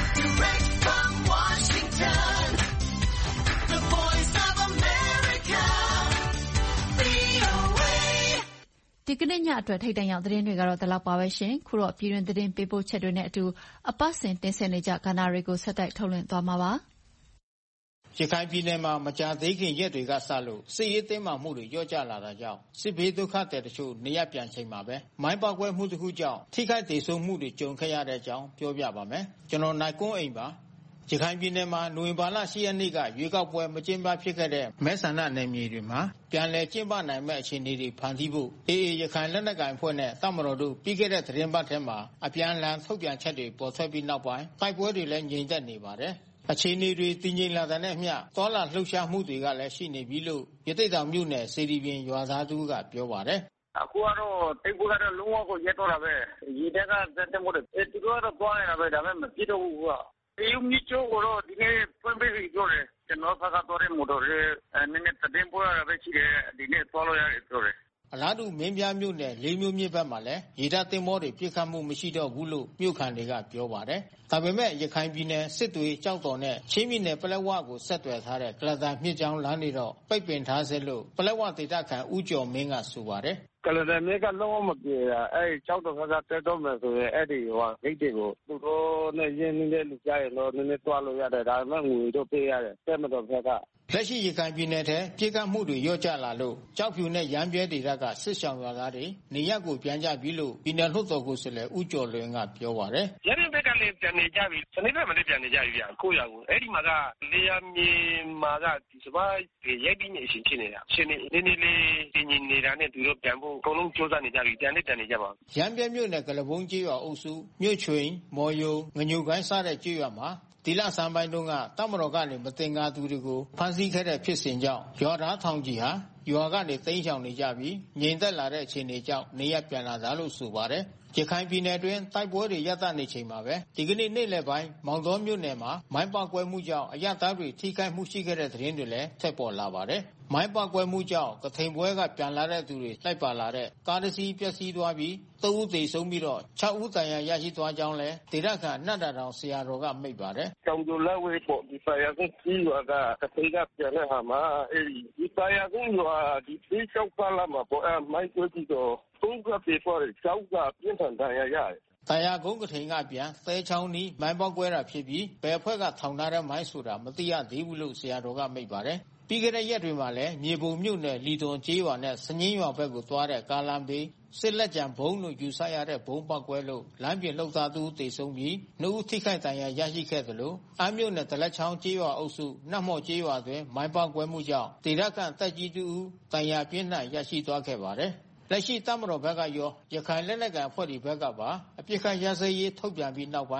ဒီကနေ့ညအတွက်ထိပ်တန်းရောက်သတင်းတွေကတော့ဒီလောက်ပါပဲရှင်။ခုတော့ပြည်တွင်းသတင်းပေးပို့ချက်တွေနဲ့အတူအပတ်စဉ်တင်ဆက်နေကြကဏ္ဍတွေကိုဆက်တိုက်ထုတ်လွှင့်သွားမှာပါ။ရခိုင်ပြည်နယ်မှာမကြာသေးခင်ရက်တွေကစလို့စစ်ရေးတင်းမာမှုတွေလျော့ကျလာတာကြောင့်စစ်ဘေးဒုက္ခသည်တချို့နေရပ်ပြန်ချိန်မှာပဲမိုင်းပေါက်ကွဲမှုတစ်ခုကြောင့်ထိခိုက်ဒေဆုံးမှုတွေကြုံခဲ့ရတဲ့အကြောင်းပြောပြပါမယ်။ကျွန်တော်နိုင်ကွန်းအိမ်ပါ။ရခိုင်ပြည်နယ်မှာနိုဝင်ဘာလ ၈ ရက်နေ့ကရွေးကောက်ပွဲမကျင်းပဖြစ်ခဲ့တဲ့မဲဆန္ဒနယ်မြေတွေမှာပြန်လည်ကျင်းပနိုင်မဲ့အခြေအနေတွေဖန်တီးဖို့ အေအေ ရခိုင်လက်နက်ကိုင်အဖွဲ့နဲ့တပ်မတော်တို့ပြီးခဲ့တဲ့သတင်းပတ်ထဲမှာအပြန်အလှန်ထုတ်ပြန်ချက်တွေပေါ်ထွက်ပြီးနောက်ပိုင်းတိုက်ပွဲတွေလည်းငြိမ်သက်နေပါတယ်။အခြေအနေတွေတည်ငြိမ်လာတဲ့နဲ့အမျှတောလာလှုပ်ရှားမှုတွေကလည်းရှိနေပြီလို့ရသေ့တောင်မြို့နယ်စေတီပြင်ရွာသားသူကပြောပါတယ်။အခုကတော့တိုက်ပွဲကတော့လုံးဝကိုရပ်တော့တာပဲ။ရေတပ်ကတက်တက်မို့တယ်။အဲသူတို့ကတော့သွားနေတာပဲဒါပေမဲ့မဖြစ်တော့ဘူးက။ဒီမြစ်ကျော်ကတော့ဒီနေ့ဖွင့်ပေးပြီးပြောတယ်။ကျွန်တော်ဘက်ကတော့မော်တော်လေးနည်းနည်းတင်ပေါ်ရတာပဲရှိတယ်။ဒီနေ့သွားလို့ရတယ်ပြောတယ်။အလားတူမင်းပြားမြို့နယ်လေးမျိုးမြစ်ဘက်မှာလည်းရေတပ်သင်္ဘောတွေပြစ်ခတ်မှုမရှိတော့ဘူးလို့မြို့ခံတွေကပြောပါတယ်။ဒါပေမဲ့ရခိုင်ပြည်နယ်စစ်တွေကြောက်တော်နဲ့ချင်းပြည်နယ်ပလက်ဝကိုဆက်သွယ်ထားတဲ့ကလတန်မြစ်ကြောင်းလမ်းတွေတော့ပိတ်ပင်ထားဆဲလို့ပလက်ဝဒေသခံဦးကျော်မင်းကဆိုပါတယ်။ကလတန်မြစ်ကလုံးဝမပြေတာအဲကြောက်တော်ကတက်တော့မယ်ဆိုရင်အဲ့ဒီဟိုဂိတ်တွေကိုသူတို့နဲ့ရင်းနှီးတဲ့လူကြရင်တော့နည်းနည်းတွားလို့ရတယ်ဒါပေမဲ့ငွေတော့ပေးရတယ်တက်မတော်ဘက်ကလက်ရှိရခိုင်ပြည်နယ်ထဲပြည်ကမှုတွေရော့ကျလာလို့ကြောက်ဖြူနဲ့ရမ်းပြဲဒေသကစစ်ဆောင်ရွာသားတွေနေရပ်ကိုပြန်ကြပြီလို့ပြည်နယ်လွှတ်တော်ကိုယ်စားလှယ်ဦးကျော်လွင်ကပြောပါတယ်။ရင်းဘက်ကလည်းပြန်နေကြပြီစနေဘက်မှာလည်းပြန်နေကြပြီဗျကိုရကိုအဲ့ဒီမှာကလေယာမြေမှာကဒီစပါးရိုက်ပြီးနေအရှင်ဖြစ်နေတာရှင်နေနေနေလေးတင်နေနေတာနဲ့သူတို့ပြန်ဖို့အကုန်လုံးစူးစမ်းနေကြပြီပြန်နေတန်နေကြပါရမ်းပြဲမြို့နယ်ကလဘုံကြီးရွာအုပ်စုမြို့ချွင်မော်ယုံငညိုကိုင်းစတဲ့ကြီးရွာမှာဒီလဆန်းပိုင်းတုန်းကတပ်မတော်ကနေမတင်ကားသူတွေကိုဖမ်းဆီးခဲ့တဲ့ဖြစ်စဉ်ကြောင့်ရွာသားထောင်ကြီးဟာရွာကနေတိမ်းရှောင်နေကြပြီးငြိမ်သက်လာတဲ့အခြေအနေကြောင့်နေရပ်ပြန်လာတာလို့ဆိုပါတယ်။ရခိုင်ပြည်နယ်တွင်တိုက်ပွဲတွေရပ်တန့်နေချိန်မှာပဲဒီကနေ့နေ့လယ်ပိုင်းမောင်တော်မြို့နယ်မှာမိုင်းပေါက်ကွဲမှုကြောင့်အရသားတွေထိခိုက်မှုရှိခဲ့တဲ့သတင်းတွေလည်းထပ်ပေါ်လာပါတယ်။မိုင်းပေါက်ကွဲမှုကြောင့်ကထိန်ပွဲကပြန်လာတဲ့သူတွေလိုက်ပါလာတဲ့ကားတစ်စီးပျက်စီးသွားပြီးသုံးဦးသေဆုံးပြီးတော့ခြောက်ဦးဒဏ်ရာရရှိသွားကြောင်းလည်းဒေသခံနတ်တာတောင်ဆရာတော်ကမိန့်ပါတယ်။ကျောင်းသူလက်ဝဲပေါ်ဒီဆရာကကြီးရွာကကထိန်ကပြန်လာမှာအဲဒီဒီဆရာကရွာဒီပြေးချောက်ပါလာမှာပေါ်အမိုင်းကွဲပြီးတော့သုံးကပြေပေါ်ကျောက်ကပြင်းထန်ဒဏ်ရာရတယ်။တရားကုန်းကထိန်ကပြန်သဲချောင်းနီးမိုင်းပေါက်ကွဲတာဖြစ်ပြီးဘယ်အဖွဲ့ကထောင်ထားတဲ့မိုင်းဆိုတာမသိရသေးဘူးလို့ဆရာတော်ကမိန့်ပါတယ်။ပြီးခဲ့တဲ့ရက်တွေမှာလည်းမြေပုံမြို့နယ်လီသွန်ကျေးရွာနဲ့စညင်းရွာဘက်ကိုသွားတဲ့ကားလမ်းဘေးစစ်လက်ကြံဘုံလို့ယူဆရတဲ့ဘုံပေါက်ကွဲလို့လမ်းပြင်လှုပ်သားသူတေဆုံးပြီးနှစ်ဦးထိခိုက်ဒဏ်ရာရရှိခဲ့သလိုအမ်းမြို့နယ်တလက်ချောင်းကျေးရွာအုပ်စုနတ်မော်ကျေးရွာတွင်မိုင်းပေါက်ကွဲမှုကြောင့်ဒေသခံတပ်ကြီးတူဦးဒဏ်ရာပြင်းထန်ရရှိသွားခဲ့ပါတယ်။လက်ရှိတပ်မတော်ဘက်ကရောရခိုင်လက်နက်ကိုင်အဖွဲ့တွေဘက်ကပါအပြစ်ခတ်ရစရေးထုတ်ပြန်ပြီးနောက်ပိုင်းရ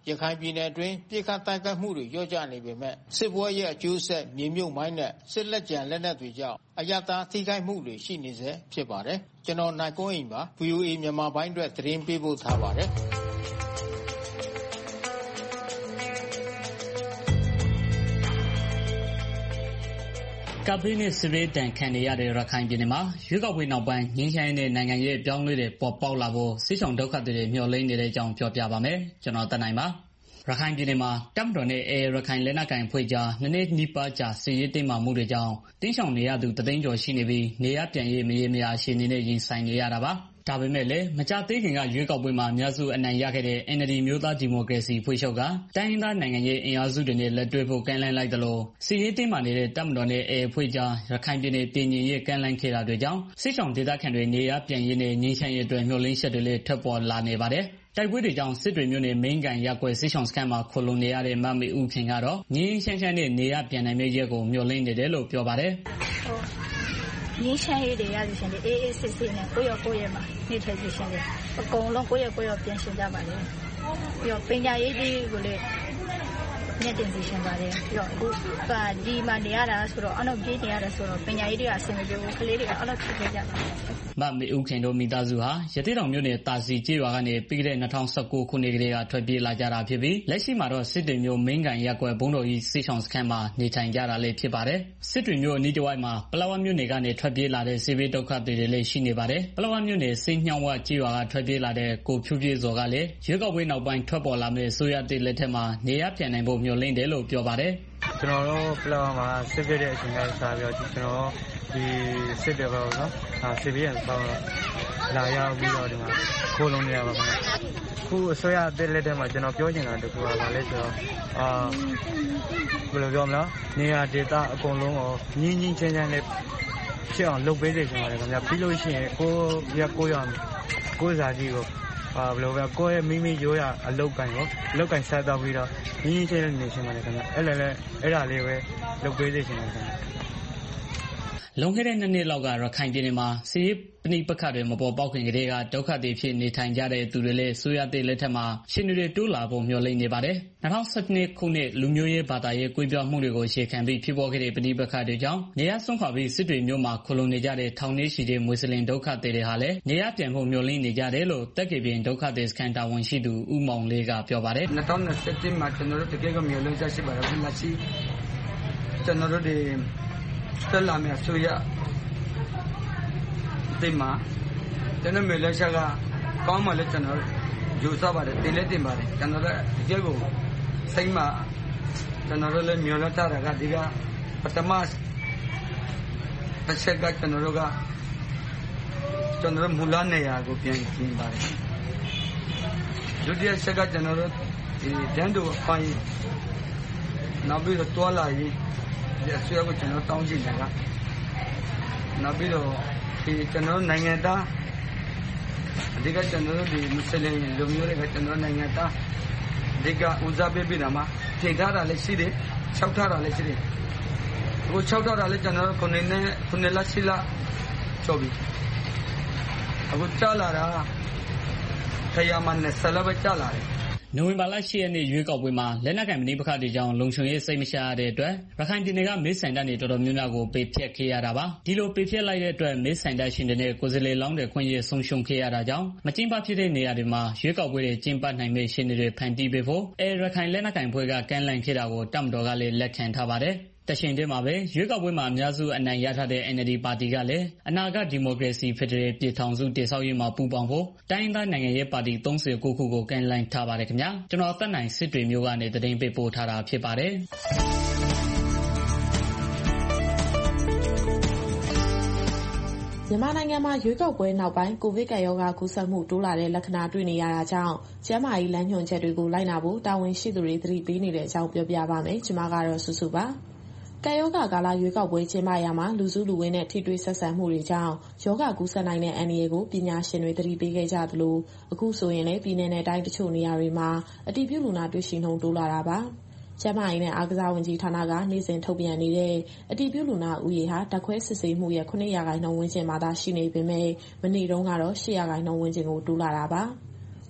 ရခိုင်ပြည်နယ်အတွင်းပြည်ခတ်တိုက်ခိုက်မှုတွေလျော့ကျနေပေမဲ့စစ်ပွဲရဲ့အကျိုးဆက်မြေမြုပ်မိုင်းနဲ့စစ်လက်ကျန်လက်နက်တွေကြောင့်အရတားထိခိုက်မှုတွေရှိနေစေဖြစ်ပါတယ်ကျွန်တော်နိုင်ကွန်းအိမ်ပါ ဗွီအိုအေ မြန်မာပိုင်းအတွက်သတင်းပေးပို့ထားပါတယ်ကပ်ဘေးနဲ့စစ်ဘေးတန်ခံနေရတဲ့ရခိုင်ပြည်နယ်မှာရွေးကောက်ပွဲနောက်ပိုင်းငြိမ်းချမ်းရေးနဲ့နိုင်ငံရေးအပြောင်းအလဲတွေပေါ်ပေါက်လာဖို့စစ်ဆောင်ဒုက္ခတွေမျှော်လင့်နေတဲ့အကြောင်းပြောပြပါမယ်။ကျွန်တော်တနိုင်ပါရခိုင်ပြည်နယ်မှာတပ်မတော်နဲ့အေရခိုင်လက်နက်ကိုင်ဖွဲ့ကြားနှစ်နှစ်နီးပါးကြာစစ်ရေးတင်းမာမှုတွေကြောင့်တင်းရှောင်နေရသူတသိန်းကျော်ရှိနေပြီးနေရပြန်ရေးမရေမရာအခြေအနေနဲ့ရင်ဆိုင်နေရတာပါ။ဒါပေမဲ့လည်းမကြသေးခင်ကရွေးကောက်ပွဲမှာအများစုအနိုင်ရခဲ့တဲ့ အန်အယ်လ်ဒီ မျိုးသားဒီမိုကရေစီဖွဲ့ချုပ်ကတိုင်းရင်းသားနိုင်ငံရေးအင်အားစုတွေနဲ့လက်တွဲဖို့ကမ်းလှမ်းလိုက်သလိုစစ်ရေးတင်းမာနေတဲ့တပ်မတော်နဲ့အေဖွဲ့ကြားရခိုင်ပြည်နယ်တည်ငြိမ်ရေးကမ်းလှမ်းခဲ့တာတွေကြောင့်စစ်ဆောင်ဒေသခံတွေနေရပြန်ရေးနဲ့ငြိမ်းချမ်းရေးအတွက်မျှော်လင့်ချက်တွေလည်းထွက်ပေါ်လာနေပါတယ်။တိုက်ပွဲတွေကြောင့်စစ်တွေမျိုးနဲ့မင်းကန်ရက်ွယ်စစ်ဆောင်စခန်းမှာခိုလုံနေရတဲ့မမေဦးခင်ကတော့ငြိမ်းချမ်းချမ်းနဲ့နေရပြန်နိုင်မယ့်ရက်ကိုမျှော်လင့်နေတယ်လို့ပြောပါတယ်။ငင်းချမ်းရေးတွေရသည်ရှင်အေးအေးစစ်စစ်နဲ့ကိုရောကိုရဲမှာနေထိုင်စီရှင်တယ်အကုန်လုံးကိုရောကိုရောပြန်ရှင်ကြပါလေပြီးတော့ပညာရေးတွေကိုလည်းညတင်စီရှင်ပါတယ်ပြီးတော့အခုကဒီမှာနေရတာဆိုတော့အနောက်ပြေးနေရတာဆိုတော့ပညာရေးတွေအဆင်မပြေဘူးကလေးတွေကအလောက်ဖြစ်ခဲ့ကြပါတယ်မမေဦးခင်တို့မိသားစုဟာရသေးတော်မြို့နယ်တာစီကျေးရွာကနေပြီးခဲ့တဲ့၂၀၁၉ခုနှစ်ကလေးကထွက်ပြေးလာကြတာဖြစ်ပြီးလက်ရှိမှာတော့စစ်တွေမြို့မင်းကန်ရက်ွယ်ဘုံတော်ကြီးစစ်ဆောင်စခန်းမှာနေထိုင်ကြတာလည်းဖြစ်ပါတယ်စစ်တွေမြို့အနီးတစ်ဝိုက်မှာပလောဝမြို့နယ်ကနေထွက်ပြေးလာတဲ့စစ်ဘေးဒုက္ခတွေလည်းရှိနေပါတယ်ပလောဝမြို့နယ်စိတ်ညောင်းဝကျေးရွာကထွက်ပြေးလာတဲ့ကိုဖြူပြေစော်ကလည်းရွေးကောက်ပွဲနောက်ပိုင်းထွက်ပေါ်လာမယ့်ဆိုရတဲ့လက်ထက်မှာနေရပြန်နိုင်ဖို့မျှော်လင့်တယ်လို့ပြောပါတယ်ကျွန်တော်တို့ပလောဝမှာစစ်ပြတဲ့အချိန်တိုင်းစားပြီးတော့ကျွန်တော်ဒီစစ်တွေပေါ့နော်အာစစ်ပြရအောင်လာရောက်ပြီးတော့ဒီမှာခိုးလုံးနေရပါမယ်ခုအစိုးရအသက်လက်ထက်မှာကျွန်တော်ပြောချင်တာတခုကဘာလဲဆိုတော့အာဘယ်လိုပြောမလဲနေရာဒေသအကုန်လုံးကိုညင်းညင်းချမ်းချမ်းလေးဖြစ်အောင်လုပ်ပေးစေချင်ပါတယ်ခင်ဗျာပြီးလို့ရှိရင်ကိုရကိုရကိုစားကြီးကိုအာဘယ်လိုပဲကိုရဲ့မိမိရိုးရအလုတ်ကန်ကိုအလုတ်ကန်ဆက်တော့ပြီးတော့ညင်းညင်းချမ်းချမ်းနေချင်ပါတယ်ခင်ဗျာအဲ့လည်းအဲ့ဒါလေးပဲလုပ်ပေးစေချင်ပါတယ်ခင်ဗျာလွန်ခဲ့တဲ့နှစ်နှစ်လောက်ကရခိုင်ပြည်နယ်မှာစစ်ရေးပဋိပက္ခတွေမပေါ်ပေါက်ခင်ကတည်းကဒုက္ခတွေဖြစ်နေထိုင်ကြတဲ့သူတွေလည်းဆိုရတဲ့လက်ထက်မှာရှင်တွေတိုးလာဖို့မျှော်လင့်နေပါတယ်။၂၀၁၂ခုနှစ်လူမျိုးရေးဘာသာရေးကွဲပြားမှုတွေကိုရှေ့ခံပြီးဖြစ်ပေါ်ခဲ့တဲ့ပဋိပက္ခတွေကြောင့်နေရဆုံးခွာပြီးစစ်တွေမျိုးမှာခိုလုံနေကြတဲ့ထောင်ထဲရှိတဲ့မွတ်စလင်ဒုက္ခသည်တွေဟာလည်းနေရပြန်ဖို့မျှော်လင့်နေကြတယ်လို့တက်ကယ်ပြင်ဒုက္ခသည်စခန်းတာဝန်ရှိသူဦးမောင်လေးကပြောပါတယ်။၂၀၂၁မှာကျွန်တော်တို့တကယ်ကမျှော်လင့်ချက်ရှိပါတယ်။လက်ရှိကျွန်တော်တို့ဒီတက်လာမယ့်ဆိုရဒီမှာကျွန်တော်မျိုးလက်ချက်ကကောင်းမှလည်းကျွန်တော်ယူဆပါတယ်တင်လည်းတင်ပါတယ်ကျွန်တော်တို့ဒီကိုစိတ်မှာကျွန်တော်တို့လည်းမျိုးလက်ထားတာကဒီကပထမတစ်ချက်ကကျွန်တော်တို့ကကျွန်တော်တို့မူလနေရာကိုပြန်ကျင်းပါတယ်ဒုတိယချက်ကကျွန်တော်တို့ဒီတန်းတို့ဖိုင်းနောက်ပြီးတော့တွာလာရေးဒီအဆွေးကိုကျွန်တော်တောင်းကြည့်တယ်ကနောက်ပြီးတော့ဒီကျွန်တော်နိုင်ငံသားအဓိကကျွန်တော်တို့ဒီမွတ်စလင်လူမျိုးတွေကကျွန်တော်နိုင်ငံသားအဓိကဦးစားပေးပြီးတာမှာထင်ထားတာလည်းရှိတယ်၆ထားတာလည်းရှိတယ်အခု၆ထားတာလည်းကျွန်တော်ခုနှစ်နဲ့ခုနှစ်လရှိလားကျော်ပြီအခုကြားလာတာခရယာမနဲ့ဆလဘကြားလာတယ်နိုဝင်ဘာလ၈ရက်နေ့ရွေးကောက်ပွဲမှာလက်နက်ကိုင်ပဋိပက္ခတွေကြောင့်လုံခြုံရေးစိတ်မချရတဲ့အတွက်ရခိုင်ပြည်နယ်ကမဲဆန္ဒနယ်တော်တော်များများကိုပေဖျက်ခဲ့ရတာပါဒီလိုပေဖျက်လိုက်တဲ့အတွက်မဲဆန္ဒရှင်တွေနဲ့ကိုယ်စားလှယ်လောင်းတွေခွင့်ရဆုံးရှုံးခဲ့ရတာကြောင့်မကျင်းပဖြစ်တဲ့နေရာတွေမှာရွေးကောက်ပွဲတွေကျင်းပနိုင်မယ့်ရှင်တွေဖန်တီးပေးဖို့အဲရခိုင်လက်နက်ကိုင်ဖွဲ့ကကမ်းလှမ်းခဲ့တာကိုတပ်မတော်ကလည်းလက်ခံထားပါတယ်တရှင်တဲမှာပဲရွေးကောက်ပွဲမှာအများစုအနိုင်ရထားတဲ့ အန်အယ်လ်ဒီ ပါတီကလည်းအနာဂတ်ဒီမိုကရေစီဖက်ဒရယ်ပြည်ထောင်စုတည်ဆောက်ရေးမှာပူးပေါင်းဖို့တိုင်းရင်းသားနိုင်ငံရေးပါတီ၃၉ခုကိုကမ်းလှမ်းထားပါတယ်ခင်ဗျာကျွန်တော်သက်နိုင်စစ်တွေမျိုးကနေသတင်းပေးပို့ထားတာဖြစ်ပါတယ်မြန်မာနိုင်ငံမှာရွေးကောက်ပွဲနောက်ပိုင်းကိုဗစ်ကပ်ရောဂါကူးစက်မှုတိုးလာတဲ့လက္ခဏာတွေ့နေရတာကြောင့်ကျန်းမာရေးလမ်းညွှန်ချက်တွေကိုလိုက်နာဖို့တာဝန်ရှိသူတွေသတိပေးနေတဲ့အကြောင်းပြောပြပါမယ်။ကျွန်မကတော့စုစုပါ။ကပ်ရောဂါကာလရွေးကောက်ပွဲကျင်းပရာမှာလူစုလူဝေးနဲ့ထိတွေ့ဆက်ဆံမှုတွေကြောင့်ရောဂါကူးစက်နိုင်တဲ့အန္တရာယ်ကိုပညာရှင်တွေသတိပေးခဲ့ကြသလိုအခုဆိုရင်လည်းပြည်내နဲ့တိုင်းတချို့နေရာတွေမှာအတည်ပြုလူနာတွေ့ရှိနှုန်းတိုးလာတာပါ။ကျန်းမာရေးနဲ့အားကစားဝန်ကြီးဌာနကနေ့စဉ်ထုတ်ပြန်နေတဲ့အတည်ပြုလူနာဦးရေဟာဓာတ်ခွဲစစ်ဆေးမှုရဲ့ခုနှစ်ရာခိုင်နှုန်းဝန်းကျင်မှာသာရှိနေပေမဲ့မနေ့တုန်းကတော့ရှစ်ရာခိုင်နှုန်းဝန်းကျင်ကိုတိုးလာတာပါ။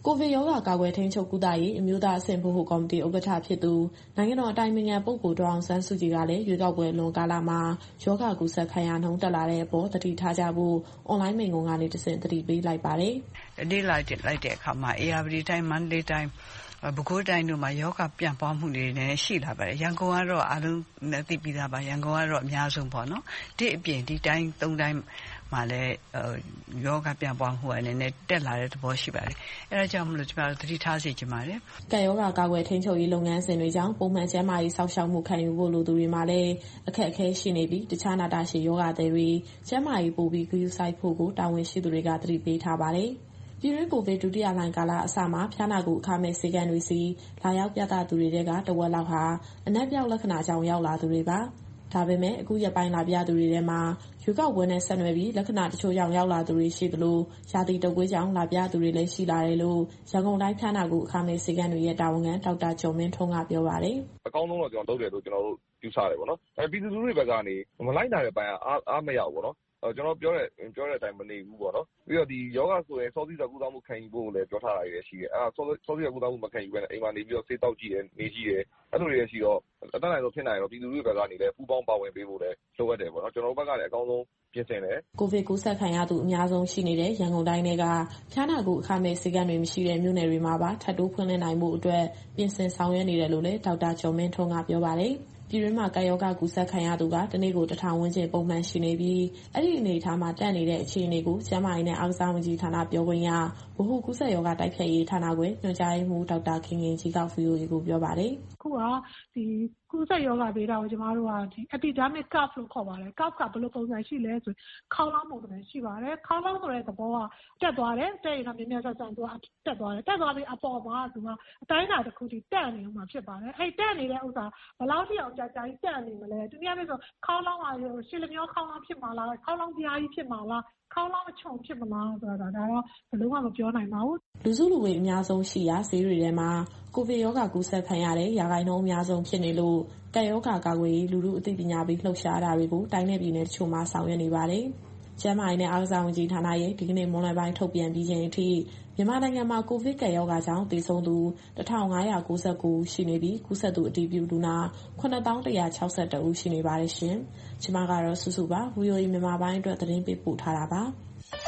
ကိုဗစ်ရောဂါကာကွယ်ထိန်းချုပ်ကုသရေးအမျိုးသားအဆင့်ဗဟိုကော်မတီဥက္ကဋ္ဌဖြစ်သူနိုင်ငံတော်အတိုင်ပင်ခံပုဂ္ဂိုလ်ဒေါ်အောင်ဆန်းစုကြည်ကလည်းရွေးကောက်ပွဲလွန်ကာလမှာရောဂါကူးစက်ခံရနှုန်းတက်လာတဲ့အပေါ်သတိထားကြဖို့အွန်လိုင်းမိန့်ခွန်းကနေတဆင့်သတိပေးလိုက်ပါတယ်။ "ဒီလိုက်လိုက်တဲ့အခါမှာအေရဝတီတိုင်းမန္တလေးတိုင်းပဲခူးတိုင်းတို့မှာရောဂါပြန့်ပွားမှုတွေလည်းရှိလာပါတယ်။ရန်ကုန်ကတော့အားလုံးသိပြီးသားပါ။ရန်ကုန်ကတော့အများဆုံးပေါ့နော်။ဒီအပြင်ဒီတိုင်းသုံးတိုင်းမှာလည်းရောဂါပြန့်ပွားမှုကလည်းနည်းတက်လာတဲ့သဘောရှိပါတယ်။အဲဒါကြောင့်မလို့ကျွန်တော်တို့သတိထားစေချင်ပါတယ်။ကပ်ရောဂါကာကွယ်ထိန်းချုပ်ရေးလုပ်ငန်းစဉ်တွေကြောင့်ပုံမှန်ကျန်းမာရေးစောင့်ရှောက်မှုခံယူဖို့လိုသူတွေမှာလည်းအခက်အခဲရှိနေပြီးတခြားနာတာရှည်ရောဂါတွေကျန်းမာရေးပိုပြီးဂရုစိုက်ဖို့ကိုတာဝန်ရှိသူတွေကသတိပေးထားပါတယ်။ပြည်တွင်းကိုဗစ်ဒုတိယလှိုင်းကာလအစမှာဖျားနာကုအခမဲ့ဆေးကမ်းတွေစီလာရောက်ပြသသူတွေတဲကတဝက်လောက်ဟာအနက်ပြောက်လက္ခဏာကြောင့်ရောက်လာသူတွေပါ။ဒါပေမဲ့အခုရက်ပိုင်းလာပြသူတွေထဲမှာရွေးကောက်ပွဲနဲ့ဆက်နွယ်ပြီးလက္ခဏာတချို့ကြောင့်ရောက်လာသူတွေရှိသလိုရာသီတုပ်ကွေးကြောင့်လာပြသူတွေလည်းရှိလာတယ်လို့ရန်ကုန်တိုင်းဖျားနာကုအခမဲ့ဆေးကမ်းတွေရဲ့တာဝန်ခံဒေါက်တာကျော်မင်းထွန်းကပြောပါတယ်။အကောင်းဆုံးတော့ကျွန်တော်လုပ်တယ်လို့ကျွန်တော်တို့ယူဆတယ်ပေါ့နော်။အဲပြည်သူလူထုတွေဘက်ကနေမလိုက်နိုင်တဲ့ပိုင်းအားအားမရဘူးပေါ့နော်။ကျွန်တော်ပြောတဲ့ပြောတဲ့အတိုင်းမနေဘူးပေါ့နော်။ပြီးတော့ဒီယောဂဆိုရင်စောစီးစွာကုသမှုခံယူဖို့လည်းပြောထားတာတွေရှိတယ်။အဲဒါစောစောစီးစွာကုသမှုမခံယူဘဲနဲ့အိမ်မှာနေပြီးတော့ဆေးတောက်ကြည့်တယ်နေကြည့်တယ်အဲ့လိုတွေရှိတော့အတတ်နိုင်ဆုံးဖြစ်နိုင်တော့ပြည်သူတွေဘက်ကနေလည်းပူးပေါင်းပါဝင်ပေးဖို့လည်းလိုအပ်တယ်ပေါ့နော်ကျွန်တော်တို့ဘက်ကလည်းအကောင်းဆုံးပြင်ဆင်တယ်ကိုဗစ်ကူးစက်ခံရသူအများဆုံးရှိနေတဲ့ရန်ကုန်တိုင်းကဖျားနာကုအခမဲ့ဆေးကမ်းတွေမရှိတဲ့မြို့နယ်တွေမှာပါထပ်တိုးဖွင့်လှစ်နိုင်မှုအတွက်ပြင်ဆင်ဆောင်ရွက်နေတယ်လို့လည်းဒေါက်တာကျော်မင်းထွန်းကပြောပါတယ်ပြည်တွင်းမှာကာယောဂကူးစက်ခံရသူကတနေ့ကိုတစ်ထောင်ဝန်းကျင်ပုံမှန်ရှိနေပြီးအဲ့ဒီအနေအထားမှာတက်နေတဲ့အခြေအနေကိုကျန်းမာရေးနဲ့အားကစားဝန်ကြီးဌာနပြောခွင့်ရဗဟိုကူးစက်ရောဂါတိုက်ဖျက်ရေးဌာနခွဲညွှန်ကြားရေးမှူးဒေါက်တာခင်ခင်ကြီးက ဗွီအိုအေကိုပြောပါတယ်အခုကဒီကူးစက်ရောဂါဒေတာကိုကျမတို့ကဒီ epidemic curve လို့ခေါ်ပါတယ် curve ကဘယ်လိုပုံစံရှိလဲဆိုခေါင်းလောင်းပုံစံရှိပါတယ်ခေါင်းလောင်းဆိုတဲ့သဘောကတက်သွားတယ်တက်ရင်တော့မြင်မြင်ဆန်ဆန်သူကတက်သွားတယ်တက်သွားပြီးအပေါ်မှာသူကအတိုင်းအတာတစ်ခုထိတက်နေမှာဖြစ်ပါတယ်အဲ့တက်နေတဲ့ဥစ္စာဘယ်လောက်ထိအောင်ကြာကြာကြီးတက်နေမလဲသူများပြောဆိုခေါင်းလောင်းကရှည်လမျောခေါင်းလောင်းဖြစ်မှာလားခေါင်းလောင်းပြားကြီးဖြစ်မှာလားခေါင်းလောင်းအချုံဖြစ်မလားဆိုတာဒါတော့ဘယ်လို့မှမပြောနိုင်ပါဘူးလူစုလူဝေးအများဆုံးရှိရာဈေးတွေထဲမှာကိုဗစ်ရောဂါကူးစက်ခံရတဲ့ရာဂိုင်နှုန်းအများဆုံးဖြစ်နေလို့ကပ်ရောဂါကာကွယ်ရေးလူထုအသိပညာပေးလှုပ်ရှားတာတွေကိုတိုင်းနယ်ပြည်နယ်တချို့မှာဆောင်ရွက်နေပါတယ်။ကျန်းမာရေးနဲ့အားကစားဝန်ကြီးဌာနရဲ့ဒီကနေ့မွန်းလွဲပိုင်းထုတ်ပြန်ပြီးချိန်အထိမြန်မာနိုင်ငံမှာကိုဗစ်ကပ်ရောဂါကြောင့်သေဆုံးသူတစ်ထောင်ငါးရာကိုးဆယ်ကိုဦးရှိနေပြီးကူးစက်သူအတည်ပြုလူနာခုနှစ်သောင်းတစ်ရာခြောက်ဆယ်တစ်ဦးရှိနေပါတယ်ရှင်။ကျွန်မကတော့စုစုပါ ဗွီအိုအေမြန်မာပိုင်းအတွက်သတင်းပေးပို့ထားတာပါ။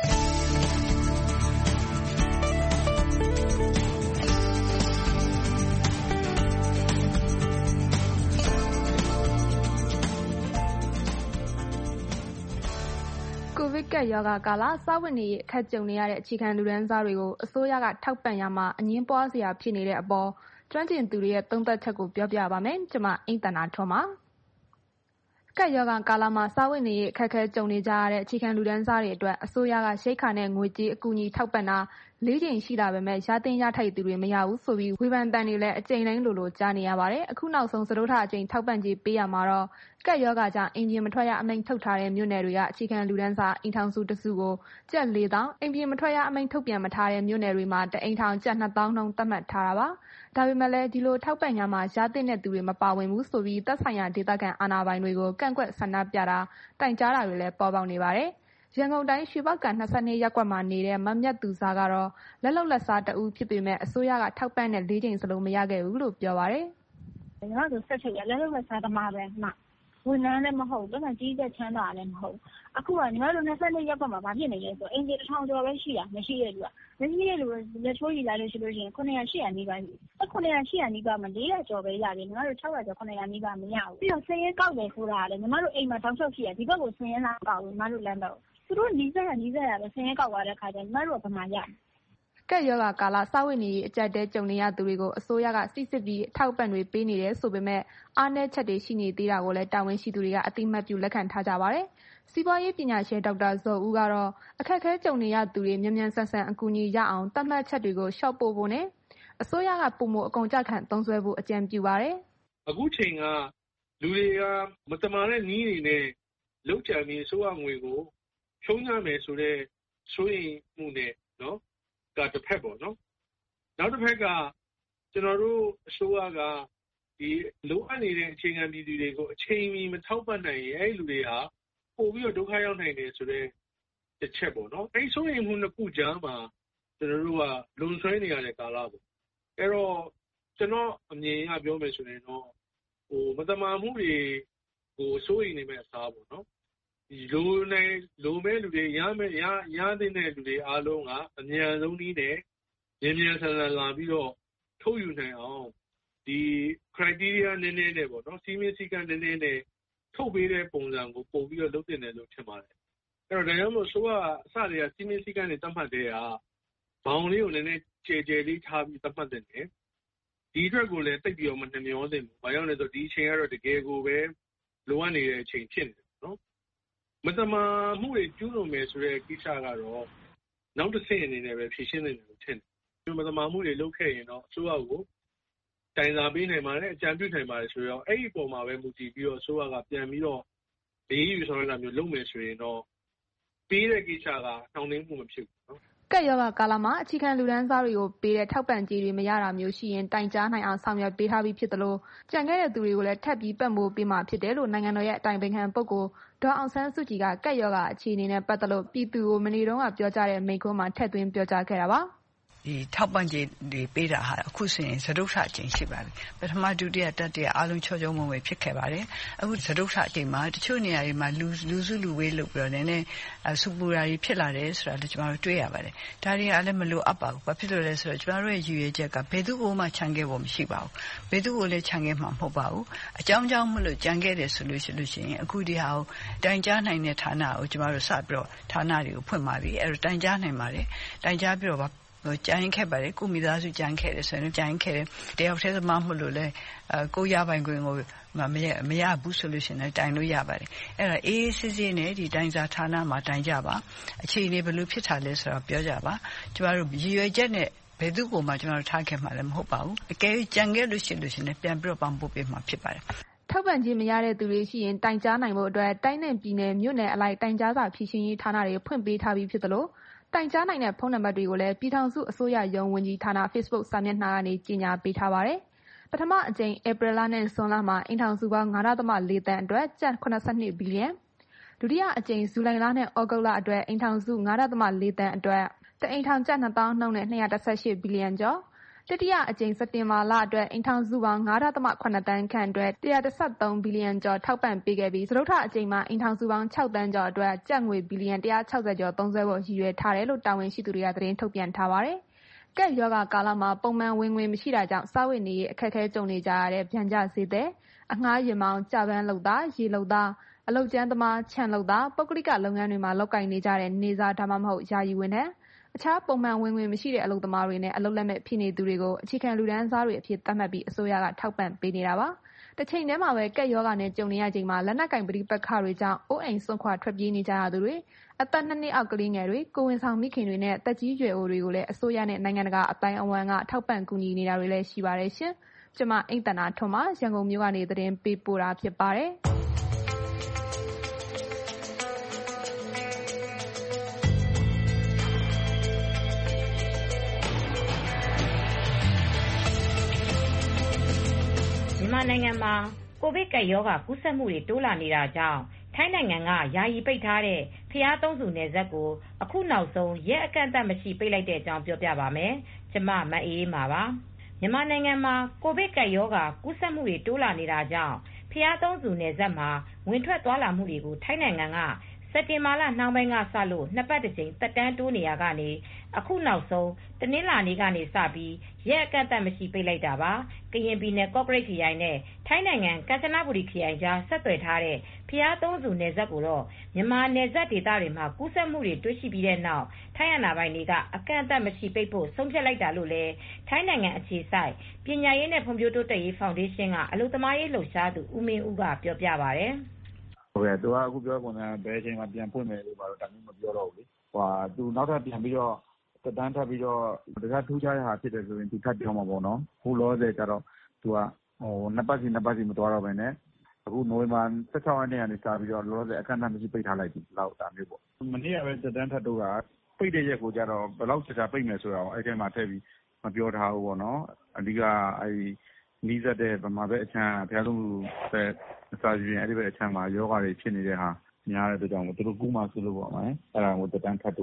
ကိုဗစ်ကပ်ရောဂါကာလစားဝတ်နေရေးအခက်ကြုံနေရတဲ့အခြေခံလူတန်းစားတွေကိုအစိုးရကထောက်ပံ့ရမှာအငင်းပွားစရာဖြစ်နေတဲ့အပေါ်ကျွမ်းကျင်သူတွေရဲ့သုံးသပ်ချက်ကိုပြောပြပါမယ်။ကျွန်မအိမ့်တနာထွန်းပါ။ကပ်ရောဂါကာလမှာစားဝတ်နေရေးအခက်အခဲကြုံနေကြရတဲ့အခြေခံလူတန်းစားတွေအတွက်အစိုးရကရိက္ခာနဲ့ငွေကြေးအကူအညီထောက်ပံ့တာလေးကြိမ်ရှိလာပေမဲ့ရသင့်ရထိုက်သူတွေမရဘူးဆိုပြီးဝေဖန်တန်တွေလည်းအကြိမ်တိုင်းလိုလိုကြားနေရပါတယ်။အခုနောက်ဆုံးစတုထအကြိမ်ထောက်ပံ့ကြေးပေးရမှာတော့ကပ်ရောဂါကြောင့်အိမ်ပြင်မထွက်ရအမိန့်ထုတ်ထားတဲ့မြို့နယ်တွေကအခြေခံလူတန်းစားအိမ်ထောင်စုတစုကိုကျပ်လေးသောင်းအိမ်ပြင်မထွက်ရအမိန့်ထုတ်ပြန်မထားတဲ့မြို့နယ်တွေမှာတအိမ်ထောင်ကျပ်နှစ်သောင်းနှုန်းသတ်မှတ်ထားတာပါ။ဒါပေမဲ့လည်းဒီလိုထောက်ပံ့ရမှာရသင့်တဲ့သူတွေမပါဝင်ဘူးဆိုပြီးသက်ဆိုင်ရာဒေသခံအာဏာပိုင်တွေကိုကန့်ကွက်ဆန္ဒပြတာတိုင်ကြားတာတွေလည်းပေါ်ပေါက်နေပါတယ်။ရန်ကုန်တိုင်းရွှေပေါက္ကံ၂၂ရပ်ကွက်မှာနေတဲ့မမြတ်သူစားကတော့လက်လုံလက်စားတဦးဖြစ်ပေမဲ့အစိုးရကထောက်ပံ့တဲ့လေးကြိမ်စလုံးမရခဲ့ဘူးလို့ပြောပါတယ်။ညီမတို့ဆက်ချက်ရလက်လုံလက်စားသမားပဲမှဝန်ထမ်းလည်းမဟုတ်ဘူး။ကြီးတဲ့ချမ်းသာလည်းမဟုတ်ဘူး။အခုကညီမတို့၂၂ရပ်ကွက်မှာဘာဖြစ်နေလဲဆိုတော့အင်ဂျီတစ်ထောင်ကျော်ပဲရှိတာမရှိတဲ့လူကမရှိတဲ့လူလက်ချိုးရည်လိုက်လို့ရှိလို့ရှိရင်ခုနှစ်ရာရှစ်ရာနီးပါးရှိ။အဲ့ခုနှစ်ရာရှစ်ရာနီးပါးမှာလေးရာကျော်ပဲရတယ်ညီမတို့ခြောက်ရာကျော်ခုနှစ်ရာနီးပါးမရဘူး။ပြီးတော့ဆင်းရဲကောက်တယ်ဆိုတာကလည်းညီမတို့အိမ်မှာတောက်လျှောက်ရှိရဒီဘက်ကိုဆင်းရဲလာကောက်ဘူးညီမတို့လမ်းတော့သူတို့နီးစပ်ရနီးစပ်ရပဲဆင်းရဲကောက်သွားတဲ့ခါကျညီမတို့ကဘာမှရမယ်ကပ်ရောဂါကာလစားဝတ်နေရေးအကြက်တဲကြုံနေရသူတွေကိုအစိုးရကစစ်စစ်ပြီးထောက်ပံ့တွေပေးနေတယ်ဆိုပေမဲ့အားနည်းချက်တွေရှိနေသေးတာကိုလည်းတာဝန်ရှိသူတွေကအသိမှတ်ပြုလက်ခံထားကြပါတယ်။စီးပွားရေးပညာရှင်ဒေါက်တာဇော်ဦးကတော့အခက်အခဲကြုံနေရသူတွေမြန်မြန်ဆန်ဆန်အကူအညီရအောင်သတ်မှတ်ချက်တွေကိုလျှော့ပို့ဖို့နဲ့အစိုးရကပုံမအကုန်ကြခံသုံးစွဲဖို့အကြံပြုပါတယ်။အခုချိန်ကလူတွေကမတမာတဲ့နည်းတွေနဲ့လောက်ကြံပြီးအစိုးရငွေကိုဖြုံးရမယ်ဆိုတဲ့စိုးရိမ်မှုနဲ့နော်ကတစ်ဖက်ပေါ့နော်နောက်တစ်ဖက်ကကျွန်တော်တို့အစိုးရကဒီလိုအပ်နေတဲ့အခြေခံပြည်သူတွေကိုအချိန်မီမထောက်ပံ့နိုင်ရင်အဲ့လူတွေဟာပို့ပြီးတော့ဒုက္ခရောက်နိုင်တယ်ဆိုတဲ့တစ်ချက်ပေါ့နော်အဲ့စိုးရိမ်မှုနှစ်ခုကြားမှာကျွန်တော်တို့ကလွန်ဆွဲနေရတဲ့ကာလပေါ့အဲ့တော့ကျွန်တော်အမြင်အရပြောမယ်ဆိုရင်တော့ဟိုမတမာမှုတွေကိုစိုးရိမ်နေမဲ့အစားပေါ့နော်လိုနေလိုမဲ့လူတွေရမဲ့ရရတဲ့လူတွေအားလုံးကအမြန်ဆုံးနည်းနဲ့မြန်မြန်ဆန်ဆန်လာပြီးတော့ထုတ်ယူနိုင်အောင်ဒီ criteria နည်းနည်းနဲ့ပေါ့နော်စီမင်းစည်းကမ်းနည်းနည်းနဲ့ထုတ်ပေးတဲ့ပုံစံကိုပုံပြီးတော့လုပ်တင်တယ်လို့ထင်ပါတယ်အဲ့တော့ဒါကြောင့်မို့ဆိုကအစတွေကစီမင်းစည်းကမ်းတွေတတ်မှတ်တဲ့ဟာဘောင်လေးကိုလည်းနည်းကြဲကြဲလေးထားပြီးတတ်မှတ်တယ်ဒီအတွက်ကိုလည်းတိတ်ပြီးတော့မနှမျောသင့်ဘူးဘာကြောင့်လဲဆိုဒီအချိန်ကတော့တကယ်ကိုပဲလိုအပ်နေတဲ့အချိန်ဖြစ်နေတယ်နော်မတမာမှုတွေကျူးလွန်မယ်ဆိုတဲ့ကိစ္စကတော့နောက်တစ်ဆင့်အနေနဲ့ပဲဖြေရှင်းနေတယ်လို့ထင်တယ်မတမာမှုတွေလုပ်ခဲ့ရင်တော့အစိုးရကိုတိုင်စာပေးနိုင်ပါတယ်အကြံပြုနိုင်ပါတယ်ဆိုတော့အဲ့ဒီပုံမှာပဲမူတည်ပြီးတော့အစိုးရကပြန်ပြီးတော့ဒီယူဆောင်ရတာမျိုးလုပ်မယ်ဆိုရင်တော့ပေးတဲ့ကိစ္စကနှောင့်နှေးမှုမဖြစ်ဘူးနော်ကပ်ရောဂါကာလမှာအခြေခံလူတန်းစားတွေကိုပေးတဲ့ထောက်ပံ့ကြေးတွေမရတာမျိုးရှိရင်တိုင်ကြားနိုင်အောင်ဆောင်ရွက်ပေးထားပြီးဖြစ်သလိုကြံခဲ့တဲ့သူတွေကိုလည်းထပ်ပြီးပံ့ပိုးပေးမှာဖြစ်တယ်လို့နိုင်ငံတော်ရဲ့အတိုင်ပင်ခံပုဂ္ဂိုလ်ဒေါ်အောင်ဆန်းစုကြည်ကကပ်ရောဂါအခြေအနေနဲ့ပတ်သက်လို့ပြည်သူကိုမနေ့တုန်းကပြောကြားတဲ့မိန့်ခွန်းမှာထည့်သွင်းပြောကြားခဲ့တာပါဒီထောက်ပံ့ကြေးတွေပေးတာဟာအခုဆိုရင်သဒုဋ္ဌအကျင့်ရှိပါပြီပထမဒုတိယတတိယအားလုံးချောချောမွေ့မွေ့ဖြစ်ခဲ့ပါတယ်အခုသဒုဋ္ဌအကျင့်မှာတချို့နေရာတွေမှာလူလူစုလူဝေးလုပ်ပြီးတော့နည်းနည်းစူပူရာတွေဖြစ်လာတယ်ဆိုတာလည်းကျွန်တော်တို့တွေ့ရပါတယ်ဒါတွေကလည်းမလိုအပ်ပါဘူးဘာဖြစ်လို့လဲဆိုတော့ကျွန်တော်တို့ရဲ့ရည်ရွယ်ချက်ကဘယ်သူ့ကိုမှခြံခဲ့ဖို့မရှိပါဘူးဘယ်သူ့ကိုလည်းခြံခဲ့မှာမဟုတ်ပါဘူးအကြောင်းကြောင့်မလို့ကြံခဲ့တယ်ဆိုလို့ရှိလို့ရှိရင်အခုဒီဟာကိုတိုင်ကြားနိုင်တဲ့ဌာနကိုကျွန်တော်တို့စပြီးတော့ဌာနတွေကိုဖွင့်ပါပြီအဲ့တော့တိုင်ကြားနိုင်ပါတယ်တိုင်ကြားပြီးတော့ကြိုင်းခဲ့ပါတယ်ကိုမိသားစုကြိုင်းခဲ့တယ်ဆိုရင်ကြိုင်းခဲ့တယ်တယောက်တည်းသမားမလို့လဲကိုရပိုင်ခွင့်ကိုမရမရဘူးဆိုလို့ရှိရင်တိုင်လို့ရပါတယ်အဲ့ဒါအေးအေးဆေးဆေးနဲ့ဒီတိုင်စာဌာနမှာတိုင်ကြပါအခြေအနေဘယ်လိုဖြစ်တာလဲဆိုတော့ပြောကြပါကျမတို့ရည်ရွယ်ချက်နဲ့ဘယ်သူ့ကိုမှကျမတို့ထားခဲ့မှာလည်းမဟုတ်ပါဘူးအကယ်ကြံခဲ့လို့ရှိလို့ရှိရင်ပြန်ပြီးတော့ပံ့ပိုးပေးမှာဖြစ်ပါတယ်ထောက်ပံ့ကြေးမရတဲ့သူတွေရှိရင်တိုင်ကြားနိုင်ဖို့အတွက်တိုင်းနယ်ပြည်နယ်မြို့နယ်အလိုက်တိုင်ကြားစာဖြည့်ရှင်းရေးဌာနတွေဖွင့်ပေးထားပြီးဖြစ်သလိုတိုင်ကြားနိုင်တဲ့ဖုန်းနံပါတ်တွေကိုလည်းပြည်ထောင်စုအစိုးရရုံးဝန်ကြီးဌာန Facebook စာမျက်နှာကနေကြေညာပေးထားပါတယ်။ပထမအကြိမ်ဧပြီလနဲ့ဇွန်လမှာအိမ်ထောင်စုပေါင်း ၅ ဒသမ ၄ သန်းအတွက်ကျပ် ၇၂ ဘီလီယံဒုတိယအကြိမ်ဇူလိုင်လနဲ့ဩဂုတ်လအတွက်အိမ်ထောင်စု ၅ ဒသမ ၄ သန်းအတွက်တအိမ်ထောင်ကျပ် ၂ သောင်းနှုန်းနဲ့ ၂၁၈ ဘီလီယံကျော်တတိယအကြိမ်စက်တင်ဘာလအတွက်အိမ်ထောင်စုပေါင်း ၅ ဒသမ ၇ သန်းခန့်အတွက်၁၁၃ ဘီလီယံကျော်ထောက်ပံ့ပေးခဲ့ပြီးစတုတ္ထအကြိမ်မှာအိမ်ထောင်စုပေါင်း ၆ သန်းကျော်အတွက်ကျပ်ငွေဘီလီယံ၁၆၀ကျော်သုံးစွဲဖို့ရည်ရွယ်ထားတယ်လို့တာဝန်ရှိသူတွေကသတင်းထုတ်ပြန်ထားပါတယ်။ကပ်ရောဂါကာလမှာပုံမှန်ဝင်ငွေမရှိတာကြောင့်စားဝတ်နေရေးအခက်အခဲကြုံနေကြရတဲ့ဗျံကြဈေးသည်အငှားယာဉ်မောင်းကြာပန်းလုပ်သားရေလုပ်သားအလုပ်ကျန်းသမားခြံလုပ်သားပုဂ္ဂလိကလုပ်ငန်းတွေမှာလုပ်ကိုင်နေကြတဲ့နေစားဒါမှမဟုတ်ယာယီဝန်ထမ်းအခြားပုံမှန်ဝင်ငွေမရှိတဲ့အလုပ်သမားတွေနဲ့အလုပ်လက်မဲ့ဖြစ်နေသူတွေကိုအခြေခံလူတန်းစားတွေအဖြစ်သတ်မှတ်ပြီးအစိုးရကထောက်ပံ့ပေးနေတာပါ။တစ်ချိန်တည်းမှာပဲကပ်ရောဂါနဲ့ကြုံနေရချိန်မှာလက်နက်ကင်ပဋိပက္ခတွေကြောင့်အိုးအိမ်စွန့်ခွာထွက်ပြေးနေကြရသူတွေအသက်နှစ်နှစ်အောက်ကလေးငယ်တွေကိုဝန်ဆောင်မိခင်တွေနဲ့တက်ကြီးရွယ်အိုတွေကိုလည်းအစိုးရနဲ့နိုင်ငံတကာအတိုင်းအဝန်ကထောက်ပံ့ကူညီနေတာတွေလည်းရှိပါတယ်ရှင်။ကျွန်မအိမ်တနာထွန်းမှရန်ကုန်မြို့ကနေသတင်းပေးပို့တာဖြစ်ပါတယ်။မြန်မာနိုင်ငံမှာကိုဗစ်ကပ်ရောဂါကူးစက်မှုတွေတိုးလာနေတာကြောင့်ထိုင်းနိုင်ငံကယာယီပိတ်ထားတဲ့ဘုရားသုံးဆူနယ်စပ်ကိုအခုနောက်ဆုံးရက်အကန့်အသတ်မရှိပိတ်လိုက်တဲ့အကြောင်းပြောပြပါမယ်။ကျွန်မမအေးအေးပါပါ။မြန်မာနိုင်ငံမှာကိုဗစ်ကပ်ရောဂါကူးစက်မှုတွေတိုးလာနေတာကြောင့်ဘုရားသုံးဆူနယ်စပ်မှာဝင်ထွက်သွားလာမှုတွေကိုထိုင်းနိုင်ငံကစက်တင်ဘာလနှောင်းပိုင်းကစလို့နှစ်ပတ်တစ်ကြိမ်သက်တမ်းတိုးနေရကနေအခုနောက်ဆုံးတနင်္လာနေ့ကနေစပြီးရက်အကန့်အသတ်မရှိပိတ်လိုက်တာပါကရင်ပြည်နယ်ကော့ကရိတ်ခရိုင်နဲ့ထိုင်းနိုင်ငံကမ်ချနဘူရီခရိုင်ကြားဆက်သွယ်ထားတဲ့ဘုရားသုံးဆူနယ်စပ်ကိုတော့မြန်မာနယ်စပ်ဒေသတွေမှာကူးစက်မှုတွေတွေ့ရှိပြီးတဲ့နောက်ထိုင်းအာဏာပိုင်တွေကအကန့်အသတ်မရှိပိတ်ဖို့ဆုံးဖြတ်လိုက်တာလို့လည်းထိုင်းနိုင်ငံအခြေစိုက်ပညာရေးနဲ့ဖွံ့ဖြိုးတိုးတက်ရေးဖောင်ဒေးရှင်းကအလုပ်သမားရေးလှုပ်ရှားသူဦးမင်းဦးကပြောပြပါတယ်ဟုတ်ကဲ့သူကအခုပြောပုံစံဘယ်အချိန်မှာပြန်ဖွင့်မယ်လို့ပါတော့ဒါမျိုးမပြောတော့ဘူးလေဟိုသူနောက်ထပ်ပြန်ပြီးတော့တက်တန်းထပ်ပြီးတော့တခြားထူးခြားတဲ့ဟာဖြစ်တယ်ဆိုရင်သူထပ်ပြောမှာပေါ့နော်ခုလောဆယ်ကြတော့သူကဟိုနှစ်ပတ်စီနှစ်ပတ်စီမသွားတော့ဘဲနဲ့အခုနိုဝင်ဘာ၁၆ရက်နေ့ကနေစပြီးတော့လောဆယ်အခမ်းအနားမရှိပိတ်ထားလိုက်ပြီလောက်ဒါမျိုးပေါ့မနေ့ကပဲတက်တန်းထပ်တော့ကပိတ်တဲ့ရက်ကိုကြတော့ဘယ်လောက်ကြာကြာပိတ်မယ်ဆိုတော့အဲ့ဒီမှာထည့်ပြီးမပြောထားဘူးပေါ့နော်အဓိကအဲ့ဒီနီးစပ်တဲ့ဗမာဘက်အချမ်းဘုရားလုံးပဲအစာရင်းအဲ့ဒီဘက်အချမ်းမှာယောဂါတွေဖြစ်နေတဲ့ဟာများတဲ့အတွက်ကြောင့်သူတို့ကူးမှဆိုလို့ပေါ့မယ်အဲ့ဒါကိုတက်တန်းထပ်တော့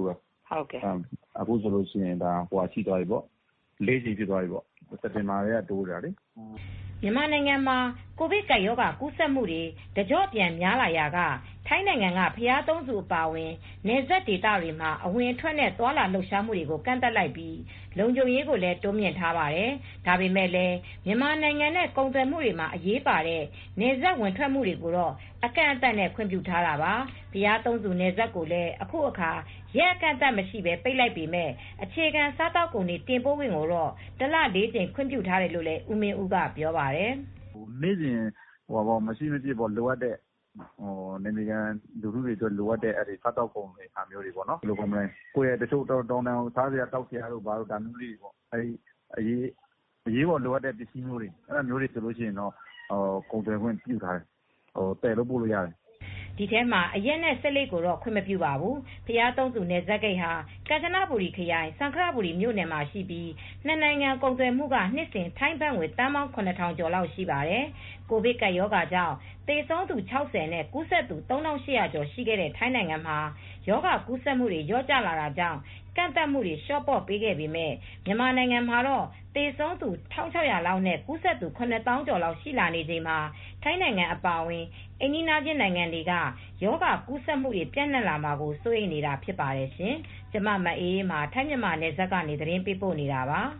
ဟုတ်ကဲ့အခုဆိုလို့ရှိရင်ဒါဟိုဟာရှိသွားပြီပေါ့လေးချိန်ဖြစ်သွားပြီပေါ့စက်တင်ဘာတွေကတိုးတာလေမြန်မာနိုင်ငံမှာကိုဗစ်ကပ်ရောဂါကူးစက်မှုတွေတကြော့ပြန်များလာရာကထိုင်းနိုင်ငံကဘုရားသုံးဆူအပါအဝင်နယ်စပ်ဒေသတွေမှာအဝင်အထွက်နဲ့သွာလာလှုပ်ရှားမှုတွေကိုကန့်သတ်လိုက်ပြီးလုံခြုံရေးကိုလည်းတိုးမြှင့်ထားပါတယ်။ဒါပေမဲ့လည်းမြန်မာနိုင်ငံနဲ့ကုန်သွယ်မှုတွေမှာအရေးပါတဲ့နယ်စပ်ဝင်ထွက်မှုတွေကိုတော့အကန့်အသတ်နဲ့ခွင့်ပြုထားတာပါ။ဘုရားသုံးဆူနယ်စပ်ကိုလည်းအခုအခါရက်အကန့်အသတ်မရှိဘဲပိတ်လိုက်ပေမဲ့အခြေခံစားသောက်ကုန်တွေတင်ပို့ဝင်ကိုတော့တလလေးချိန်ခွင့်ပြုထားတယ်လို့လည်းဦးမင်းဦးကပြောပါတယ်။နေ့စဉ်ဟိုဘောမရှိမဖြစ်ပေါ်လိုအပ်တဲ့ဟိုနေမကန်လူလူတွေအတွက်လိုအပ်တဲ့အဲ့ဒီစားတောက်ကုန်တွေအားမျိုးတွေပေါ့နော်ဘယ်လိုကောင်းမလဲကိုယ့်ရဲ့တချို့တောင်းတန်းစားစရာတောက်စရာတို့ဘာလို့ဒါမျိုးလေးပေါ့အဲ့ဒီအရေးအရေးပေါ်လိုအပ်တဲ့ပစ္စည်းမျိုးတွေအဲ့ဒါမျိုးတွေဆိုလို့ရှိရင်တော့ဟိုကုန်သွယ်ခွင့်ပြုထားတယ်ဟိုတယ်လို့ပို့လို့ရတယ်ဒီထဲမှာအရက်နဲ့ဆက်လက်ကိုတော့ခွင့်မပြုပါဘူး။ဘုရားသုံးဆူနယ်စပ်ဂိတ်ဟာကမ်ချနဘူရီခရိုင်စံခရဘူရီမြို့နယ်မှာရှိပြီးနှစ်နိုင်ငံကုန်သွယ်မှုကနှစ်စဉ်ထိုင်းဘတ်ငွေတန်ပေါင်းခုနှစ်ထောင်ကျော်လောက်ရှိပါတယ်။ကိုဗစ်ကပ်ရောဂါကြောင့်သေဆုံးသူခြောက်ဆယ်နဲ့ကူးစက်သူသုံးထောင်ရှစ်ရာကျော်ရှိခဲ့တဲ့ထိုင်းနိုင်ငံမှာရောဂါကူးစက်မှုတွေလျော့ကျလာတာကြောင့်ကန့်သတ်မှုတွေလျှော့ပေါ့ပေးခဲ့ပေမဲ့မြန်မာနိုင်ငံမှာတော့သေဆုံးသူတစ်ထောင်ခြောက်ရာလောက်နဲ့ကူးစက်သူခုနှစ်သောင်းကျော်လောက်ရှိလာနေချိန်မှာထိုင်းနိုင်ငံအပါအဝင်အိမ်နီးချင်းနိုင်ငံတွေကရောဂါကူးစက်မှုတွေပြန့်နှံ့လာမှာကိုစိုးရိမ်နေတာဖြစ်ပါတယ်ရှင်။ကျမမအေးအေးမှာထိုင်းမြန်မာနယ်စပ်ကနေသတင်းပေးပို့နေတာပါ။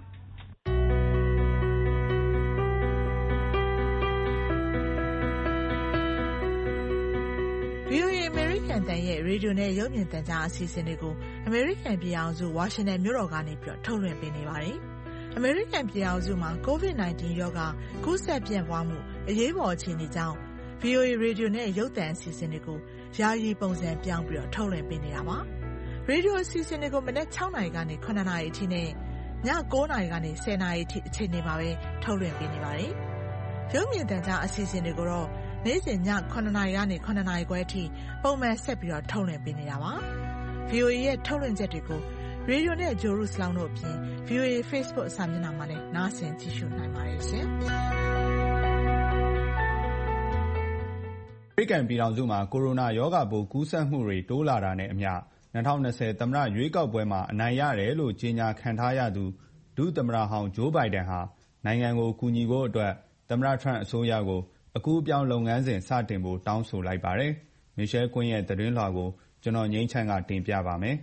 ဗွီအိုအေ အမေရိကန်တန်ရဲ့ရေဒီယိုနဲ့ရုပ်မြင်သံကြားအစီအစဉ်တွေကိုအမေရိကန်ပြည်အောင်စုဝါရှင်တန်မြို့တော်ကနေပြီးထုတ်လွှင့်ပေးနေပါတယ်။အမေရိကန်ပြည်အောင်စုမှာ ကိုဗစ် ၁၉ ရောဂါကူးစက်ပြန့်ပွားမှုအရေးပေါ်အခြေအနေကြောင့် ဗွီအိုအေ ရေဒီယိုနဲ့ရုပ်သံအစီအစဉ်တွေကိုယာယီပုံစံပြောင်းပြီးတော့ထုတ်လွှင့်ပေးနေတာပါ။ရေဒီယိုအစီအစဉ်တွေကိုမနက်၆နာရီကနေ၇နာရီအထိနဲ့ည၉နာရီကနေ၁၀နာရီအထိအချိန်တွေမှာပဲထုတ်လွှင့်ပေးနေပါတယ်။ရုပ်မြင်သံကြားအစီအစဉ်တွေကိုတော့နေ့စဉ်ည၇နာရီကနေ၇နာရီခွဲအထိပုံမှန်ဆက်ပြီးတော့ထုတ်လွှင့်ပေးနေတာပါ။ ဗွီအိုအေ ရဲ့ထုတ်လွှင့်ချက်တွေကိုရေဒီယိုနဲ့ဂျိုရုစလောင်းတို့အပြင် ဗွီအိုအေ Facebook အစာမျက်နှာမှာလည်းနားဆင်ကြည့်ရှုနိုင်ပါတယ်ရှင်။အမေရိကန်ပြည်ထောင်စုမှာကိုရိုနာရောဂါပိုးကူးစက်မှုတွေတိုးလာတာနဲ့အမျှ၂၀၂၀သမ္မတရွေးကောက်ပွဲမှာအနိုင်ရတယ်လို့ကြေညာခံထားရသူဒုသမ္မတဟောင်းဂျိုးဘိုင်ဒန်ဟာနိုင်ငံကိုကူညီဖို့အတွက်သမ္မတထရန့်အစိုးရကိုအကူးအပြောင်းလုပ်ငန်းစဉ်စတင်ဖို့တောင်းဆိုလိုက်ပါတယ်။မီရှဲကွင်းရဲ့သတင်းလွှာကိုကျွန်တော်ငြိမ်းချမ်းကတင်ပြပါမယ်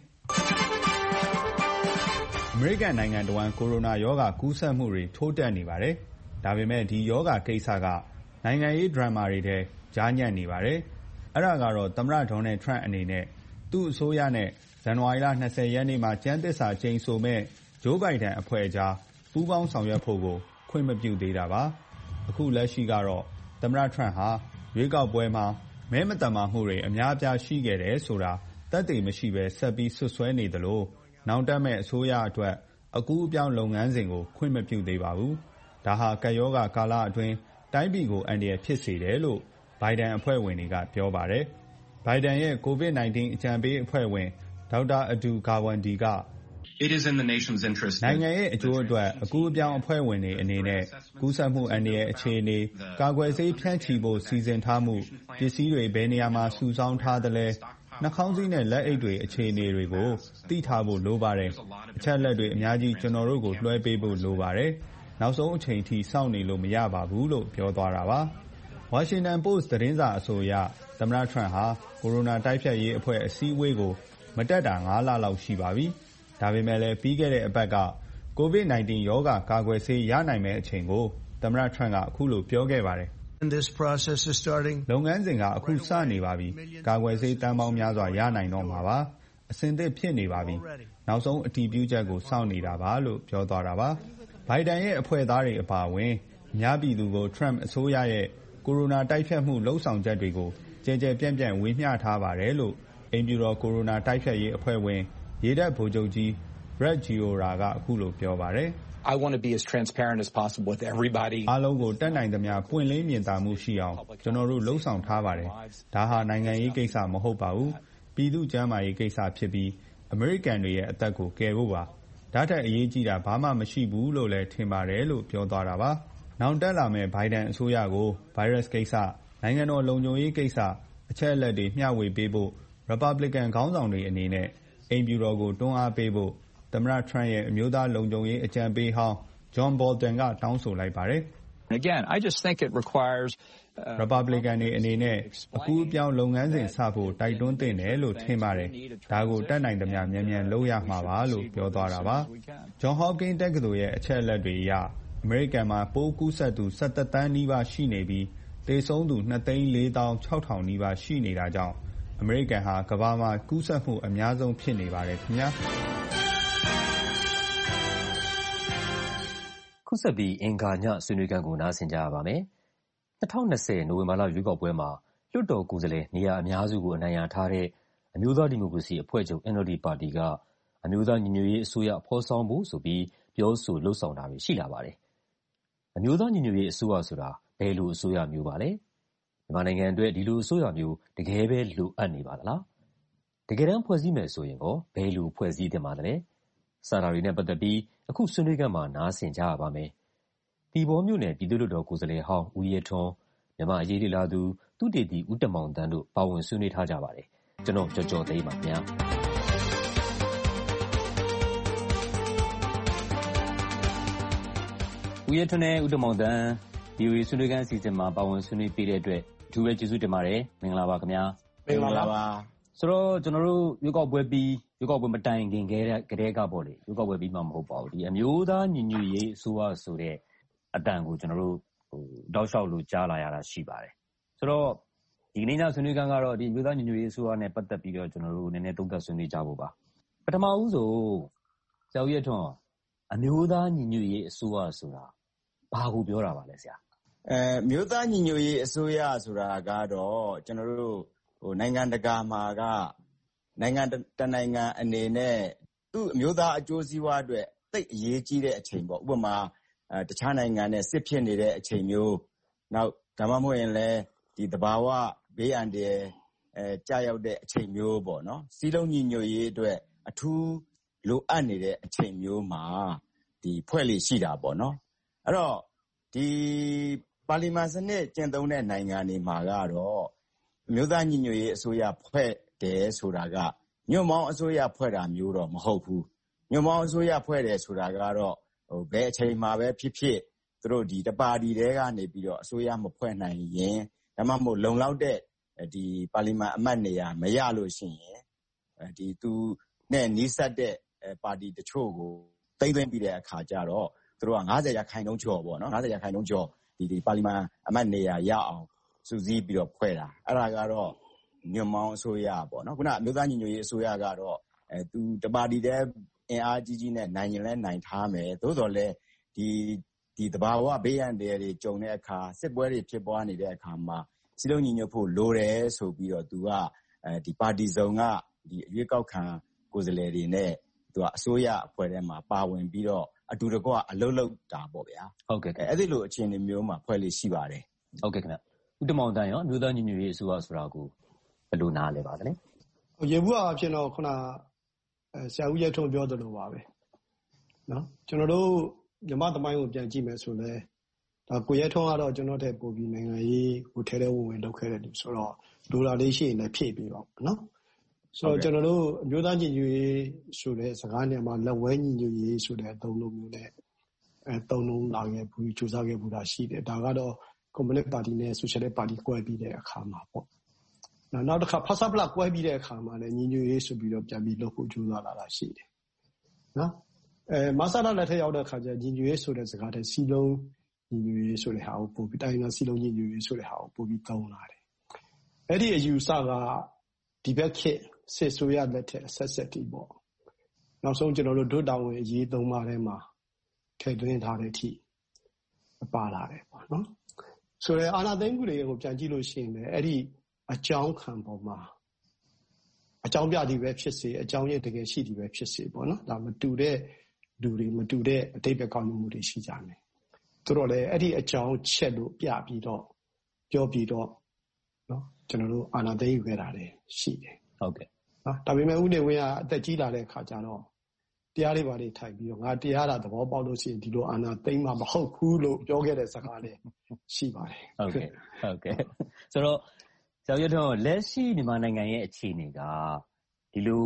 ။အမေရိကန်နိုင်ငံတော်ဝန်ကိုရိုနာရောဂါကူးစက်မှုတွေထိုးတက်နေပါတယ်။ဒါပေမဲ့ဒီရောဂါကိစ္စကနိုင်ငံရေးဒရမာတွေထဲကြားညံ့နေပါတယ်။အဲ့ဒါကတော့သမ္မတဒေါ်နယ်ထရန့်အနေနဲ့သူ့အစိုးရနဲ့ဇန်နဝါရီလ၂၀ရက်နေ့မှာကျမ်းသစ္စာကျိန်ဆိုမဲ့ဂျိုးဘိုင်ဒန်အဖွဲ့ကြားပူးပေါင်းဆောင်ရွက်ဖို့ကိုခွင့်မပြုသေးတာပါ။အခုလက်ရှိကတော့သမ္မတထရန့်ဟာရွေးကောက်ပွဲမှာမဲမသမာမှုတွေအများအပြားရှိခဲ့တယ်ဆိုတာသက်သေမရှိဘဲဆက်ပြီးဆွဆွဲနေသလိုနောင်တက်မဲ့အစိုးရအတွက်အကူးအပြောင်းလုပ်ငန်းစဉ်ကိုခွင့်မပြုသေးပါဘူး။ဒါဟာကပ်ရောဂါကာလအတွင်းတိုင်းပြည်ကိုအန္တရာယ်ဖြစ်စေတယ်လို့ဘိုင်ဒန်အဖွဲ့ဝင်တွေကပြောပါတယ်။ဘိုင်ဒန်ရဲ့ကိုဗစ်၁၉အကြံပေးအဖွဲ့ဝင်ဒေါက်တာအဒူဂါဝန်ဒီကနိုင်ငံရဲ့အကျိုးအတွက်အကူးအပြောင်းအဖွဲ့ဝင်တွေအနေနဲ့ကူးစက်မှုအန္တရာယ်အခြေအနေကာကွယ်ဆေးဖြန့်ချီဖို့စီစဉ်ထားမှုပစ္စည်းတွေဘယ်နေရာမှာစုဆောင်းထားသလဲနှာခေါင်းစည်းနဲ့လက်အိတ်တွေအခြေအနေတွေကိုသိထားဖို့လိုပါတယ်။အချက်လက်တွေအများကြီးကျွန်တော်တို့ကိုလွှဲပေးဖို့လိုပါတယ်။နောက်ဆုံးအချိန်ထိစောင့်နေလို့မရပါဘူးလို့ပြောသွားတာပါ။ ဝါရှင်တန်ပို့စ်သတင်းစာအဆိုအရသမ္မတထရန့်ဟာကိုရိုနာတိုက်ဖျက်ရေးအဖွဲ့အစည်းအဝေးကိုမတက်တာငါးလလောက်ရှိပါပြီ။ဒါပေမဲ့လည်းပြီးခဲ့တဲ့အပတ်ကကိုဗစ်၁၉ရောဂါကာကွယ်ဆေးရနိုင်မယ့်အချိန်ကိုသမ္မတထရန့်ကအခုလိုပြောခဲ့ပါတယ်။လုပ်ငန်းစဉ်ကအခုစနေပါပြီ။ကာကွယ်ဆေးတန်ပေါင်းများစွာရနိုင်တော့မှာပါ။အဆင်သင့်ဖြစ်နေပါပြီ။နောက်ဆုံးအတည်ပြုချက်ကိုစောင့်နေတာပါလို့ပြောသွားတာပါ။ဘိုင်ဒန်ရဲ့အဖွဲ့သားတွေအပါအဝင်အများပြည်သူကိုထရန့်အစိုးရရဲ့ကိုရိုနာတိုက်ဖျက်မှုလှုံ့ဆော်ချက်တွေကိုကြဲကြဲပြန့်ပြန့်ဝေမျှထားပါတယ်လို့အိမ်ဖြူတော်ကိုရိုနာတိုက်ဖျက်ရေးအဖွဲ့ဝင်ရေတပ်ဗိုလ်ချုပ်ကြီး Brett Giora ကအခုလိုပြောပါတယ်။ I want to be as transparent as possible with everybody. အားလုံးကိုတက်နိုင်သမျှပွင့်လင်းမြင်သာမှုရှိအောင်ကျွန်တော်တို့လှုံ့ဆော်ထားပါတယ်။ဒါဟာနိုင်ငံရေးကိစ္စမဟုတ်ပါဘူး။ပြည်သူ့ကျန်းမာရေးကိစ္စဖြစ်ပြီးအမေရိကန်တွေရဲ့အသက်ကိုကယ်ဖို့ပါ။ဒါထက်အရေးကြီးတာဘာမှမရှိဘူးလို့လည်းထင်ပါတယ်လို့ပြောသွားတာပါ။နောင်တက်လာမယ့်ဘိုင်ဒန်အစိုးရကိုဗိုင်းရပ်စ်ကိစ္စနိုင်ငံတော်လုံခြုံရေးကိစ္စအချက်အလက်တွေမျှဝေပေးဖို့ Republican ခေါင်းဆောင်တွေအနေနဲ့အိအိမ်ဖြူတော်ကိုတွန်းအားပေးဖို့သမ္မတ Trump ရဲ့အမျိုးသားလုံခြုံရေးအကြံပေးဟောင်း John Bolton ကတောင်းဆိုလိုက်ပါတယ်။ Again, I just think it requires Republican တွေအနေနဲ့အကူအပြောင်းလုပ်ငန်းစဉ်စဖို့တိုက်တွန်းသင့်တယ်လို့ထင်ပါတယ်။ဒါကိုတတ်နိုင်သမျှမြန်မြန်လုပ်ရမှာပါလို့ပြောသွားတာပါ။ Johns Hopkins တက္ကသိုလ်ရဲ့အချက်အလက်တွေအရအမေရိကန်မှာပိုးကူးစက်သူ၁၁သန်းနီးပါးရှိနေပြီးသေဆုံးသူ၂သိန်းလေးသောင်းခြောက်ထောင်နီးပါးရှိနေတာကြောင့်အမေရိကန်ဟာကမ္ဘာမှာကူးစက်မှုအများဆုံးဖြစ်နေပါတယ်ခင်ဗျာ။ခုဆက်ပြီးအင်္ဂါညဆွေးနွေးခန်းကိုနားဆင်ကြရပါမယ်။၂၀၂၀နိုဝင်ဘာလရွေးကောက်ပွဲမှာလွှတ်တော်ကိုယ်စားလှယ်နေရာအများစုကိုအနိုင်ရထားတဲ့အမျိုးသားဒီမိုကရေစီအဖွဲ့ချုပ် N L D ပါတီကအမျိုးသားညီညွတ်ရေးအစိုးရဖော်ဆောင်ဖို့ဆိုပြီးပြောဆိုလှုံ့ဆော်တာတွေရှိလာပါတယ်။အမျိုးသားညီညွတ်ရေးအစိုးရဆိုတာဘယ်လိုအစိုးရမျိုးပါလဲ။မြန်မာနိုင်ငံအတွက်ဒီလိုအစိုးရမျိုးတကယ်ပဲလိုအပ်နေပါသလား။တကယ်တမ်းဖွဲ့စည်းမယ်ဆိုရင်ကောဘယ်လိုဖွဲ့စည်းသင့်ပါသလဲ။စတာတွေနဲ့ပတ်သက်ပြီးအခုဆွေးနွေးခန်းမှာနားဆင်ကြရပါမယ်။ပြည်ပေါ်မြို့နယ်ပြည်သူ့လွှတ်တော်ကိုယ်စားလှယ်ဟောင်းဦးရဲထွန်း၊မြန်မာ့အရေးလေ့လာသူသုတေသီဦးတင်မောင်သန်းတို့ပါဝင်ဆွေးနွေးထားကြပါတယ်။ကျွန်တော်ကျော်ကျော်သိန်းပါခင်ဗျာ။ဦးရဲထွန်းနဲ့ဦးတင်မောင်သန်း ဗွီအိုအေဆွေးနွေးခန်းအစီအစဉ်မှာပါဝင်ဆွေးနွေးပေးတဲ့အတွက်အထူးပဲကျေးဇူးတင်ပါတယ်။မင်္ဂလာပါခင်ဗျာ။မင်္ဂလာပါ။ဆိုတော့ကျနော်တို့ရွေးကောက်ပွဲပြီးရွေးကောက်ပွဲမတိုင်ခင်ကတည်းကပေါ့လေရွေးကောက်ပွဲပြီးမှမဟုတ်ပါဘူး။ဒီအမျိုးသားညီညွတ်ရေးအစိုးရဆိုတဲ့အသံကိုကျနော်တို့တောက်လျှောက်လို့ကြားလာရတာရှိပါတယ်။ဆိုတော့ဒီကနေ့ညဆွေးနွေးခန်းကတော့ဒီအမျိုးသားညီညွတ်ရေးအစိုးရနဲ့ပတ်သက်ပြီးတော့ကျနော်တို့နည်းနည်းသုံးသပ်ဆွေးနွေးကြဖို့ပါ။ပထမဦးဆုံးဆရာဦးရဲထွန်းအမျိုးသားညီညွတ်ရေးအစိုးရဆိုတာဘာကိုပြောတာပါလဲဆရာ။အဲအမျိုးသားညီညွတ်ရေးအစိုးရဆိုတာကတော့ကျနော်တို့ဟိုနိုင်ငံတကာမှာကနိုင်ငံတနိုင်ငံအနေနဲ့သူ့အမျိုးသားအကျိုးစီးပွားအတွက်သိပ်အရေးကြီးတဲ့အချိန်ပေါ့ဥပမာအဲတခြားနိုင်ငံနဲ့စစ်ဖြစ်နေတဲ့အချိန်မျိုးနောက်ဒါမှမဟုတ်ရင်လည်းဒီသဘာဝဘေးအန္တရာယ်အဲကြာရောက်တဲ့အချိန်မျိုးပေါ့နော်စီးလုံးညီညွတ်ရေးအတွက်အထူးလိုအပ်နေတဲ့အချိန်မျိုးမှာဒီဖွဲ့လေရှိတာပေါ့နော်အဲ့တော့ဒီပါလီမန်စနစ်ကျင့်သုံးတဲ့နိုင်ငံတွေမှာကတော့အမျိုးသားညီညွတ်ရေးအစိုးရဖွဲ့တယ်ဆိုတာကညွန့်ပေါင်းအစိုးရဖွဲ့တာမျိုးတော့မဟုတ်ဘူးညွန့်ပေါင်းအစိုးရဖွဲ့တယ်ဆိုတာကတော့ဟိုဘယ်အချိန်မှာပဲဖြစ်ဖြစ်သူတို့ဒီတပါတီတဲကနေပြီးတော့အစိုးရမဖွဲ့နိုင်ရင်ဒါမှမဟုတ်လုံလောက်တဲ့ဒီပါလီမန်အမတ်နေရာမရလို့ရှိရင်ဒီသူနဲ့နီးစပ်တဲ့ပါတီတချို့ကိုသိမ်းသွင်းပြီးတဲ့အခါကျတော့သူတို့က၅၀ရာခိုင်နှုန်းကျော်ပေါ့နော်၅၀ရာခိုင်နှုန်းကျော်ဒီဒီပါလီမန်အမတ်နေရာရအောင်စုစည်းပြီးတော့ဖွဲ့တာအဲ့ဒါကတော့ညွန့်ပေါင်းအစိုးရပေါ့နော်ခုနအမျိုးသားညီညွတ်ရေးအစိုးရကတော့အဲသူတပါတီတဲ့အင်အားကြီးကြီးနဲ့နိုင်ရင်လည်းနိုင်ထားမယ်သို့တော်လည်းဒီဒီတဘာဝဘေးရန်တွေကြုံတဲ့အခါစစ်ပွဲတွေဖြစ်ပွားနေတဲ့အခါမှာစီလုံးညီညွတ်ဖို့လိုတယ်ဆိုပြီးတော့သူကအဲဒီပါတီစုံကဒီအရွေးကောက်ခံကိုယ်စားလှယ်တွေနဲ့သူကအစိုးရအဖွဲ့ထဲမှာပါဝင်ပြီးတော့အတူတကွအလုပ်လုပ်တာပေါ့ဗျာဟုတ်ကဲ့အဲ့ဒီလိုအခြေအနေမျိုးမှာဖွဲ့လို့ရှိပါတယ်ဟုတ်ကဲ့ခင်ဗျဦးတင်မောင်တန်းရောအမျိုးသားညီညွတ်ရေးအစိုးရဆိုတာကိုဘယ်လိုနားလဲပါသလဲရေဘူးအဖြစ်တော့ခုနအဲဆရာဦးရဲထွန်းပြောသလိုပါပဲနော်ကျွန်တော်တို့မြမသမိုင်းကိုပြန်ကြည့်မယ်ဆိုလဲဒါကိုရဲထွန်းကတော့ကျွန်တော်တဲ့ပို့ပြီးနိုင်ငံရေးကိုထဲထဲဝင်ဝင်လုပ်ခဲ့တဲ့လူဆိုတော့လိုလာလေးရှိရင်လည်းဖြည့်ပြီးတော့နော်ဆိုတော့ကျွန်တော်တို့အမျိုးသားညီညွတ်ရေးဆိုတဲ့စကားနဲ့မှာလက်ဝဲညီညွတ်ရေးဆိုတဲ့အသုံးလုံးမျိုးနဲ့အဲသုံးလုံးလာခဲ့ပြီးစူးစမ်းခဲ့မှုတာရှိတယ်ဒါကတော့ကွန်မြူနစ်ပါတီနဲ့ဆိုရှယ်လစ်ပါတီကွဲပြီးတဲ့အခါမှာပေါ့နောက်နောက်တစ်ခါဖဆပ်ပလကွဲပြီးတဲ့အခါမှာလည်းညီညွတ်ရေးဆိုပြီးတော့ပြန်ပြီးလုပ်ဖို့ကြိုးစားလာတာရှိတယ်နော်အဲမဆလာလက်ထက်ရောက်တဲ့အခါကျညီညွတ်ရေးဆိုတဲ့စကားတဲ့စီလုံးညီညွတ်ရေးဆိုတဲ့ဟာကိုပို့ပြီးတိုင်းကစီလုံးညီညွတ်ရေးဆိုတဲ့ဟာကိုပို့ပြီးသုံးလာတယ်အဲ့ဒီအယူဆကဒီဘက်ခေတ်စစ်ဆိုရလက်ထက်ဆက်ဆက်တီးပေါ့နောက်ဆုံးကျွန်တော်တို့ဒုတောင်ဝင်အရေးသုံးပါးထဲမှာထည့်သွင်းထားတဲ့အထိပါလာတယ်ပေါ့နော်ဆိုတော့အာနာသိန်းကူတွေကိုပြန်ကြည့်လို့ရှိရင်လည်းအဲ့ဒီအကြောင်းခံပေါ်မှာအကြောင်းပြသည်ပဲဖြစ်စေအကြောင်းရတကယ်ရှိသည်ပဲဖြစ်စေပေါ့နော်ဒါမတူတဲ့လူတွေမတူတဲ့အတိတ်ပဲကောင်းမှုတွေရှိကြတယ်သူတို့လည်းအဲ့ဒီအကြောင်းချက်လို့ပြပြီးတော့ပြောပြီးတော့နော်ကျွန်တော်တို့အာနာသိန်းယူခဲ့တာလည်းရှိတယ်ဟုတ်ကဲ့နော်ဒါပေမဲ့ဦးနေဝင်းကအသက်ကြီးလာတဲ့အခါကျတော့တရားတွေပါတွေထိုက်ပြီးတော့ငါတရားတာသဘောပေါက်လို့ရှိရင်ဒီလိုအာနာသိန်းမှမဟုတ်ဘူးလို့ပြောခဲ့တဲ့စကားလည်းရှိပါတယ်ဟုတ်ကဲ့ဟုတ်ကဲ့ဆိုတော့ဆရာရထွန်းလက်ရှိမြန်မာနိုင်ငံရဲ့အခြေအနေကဒီလို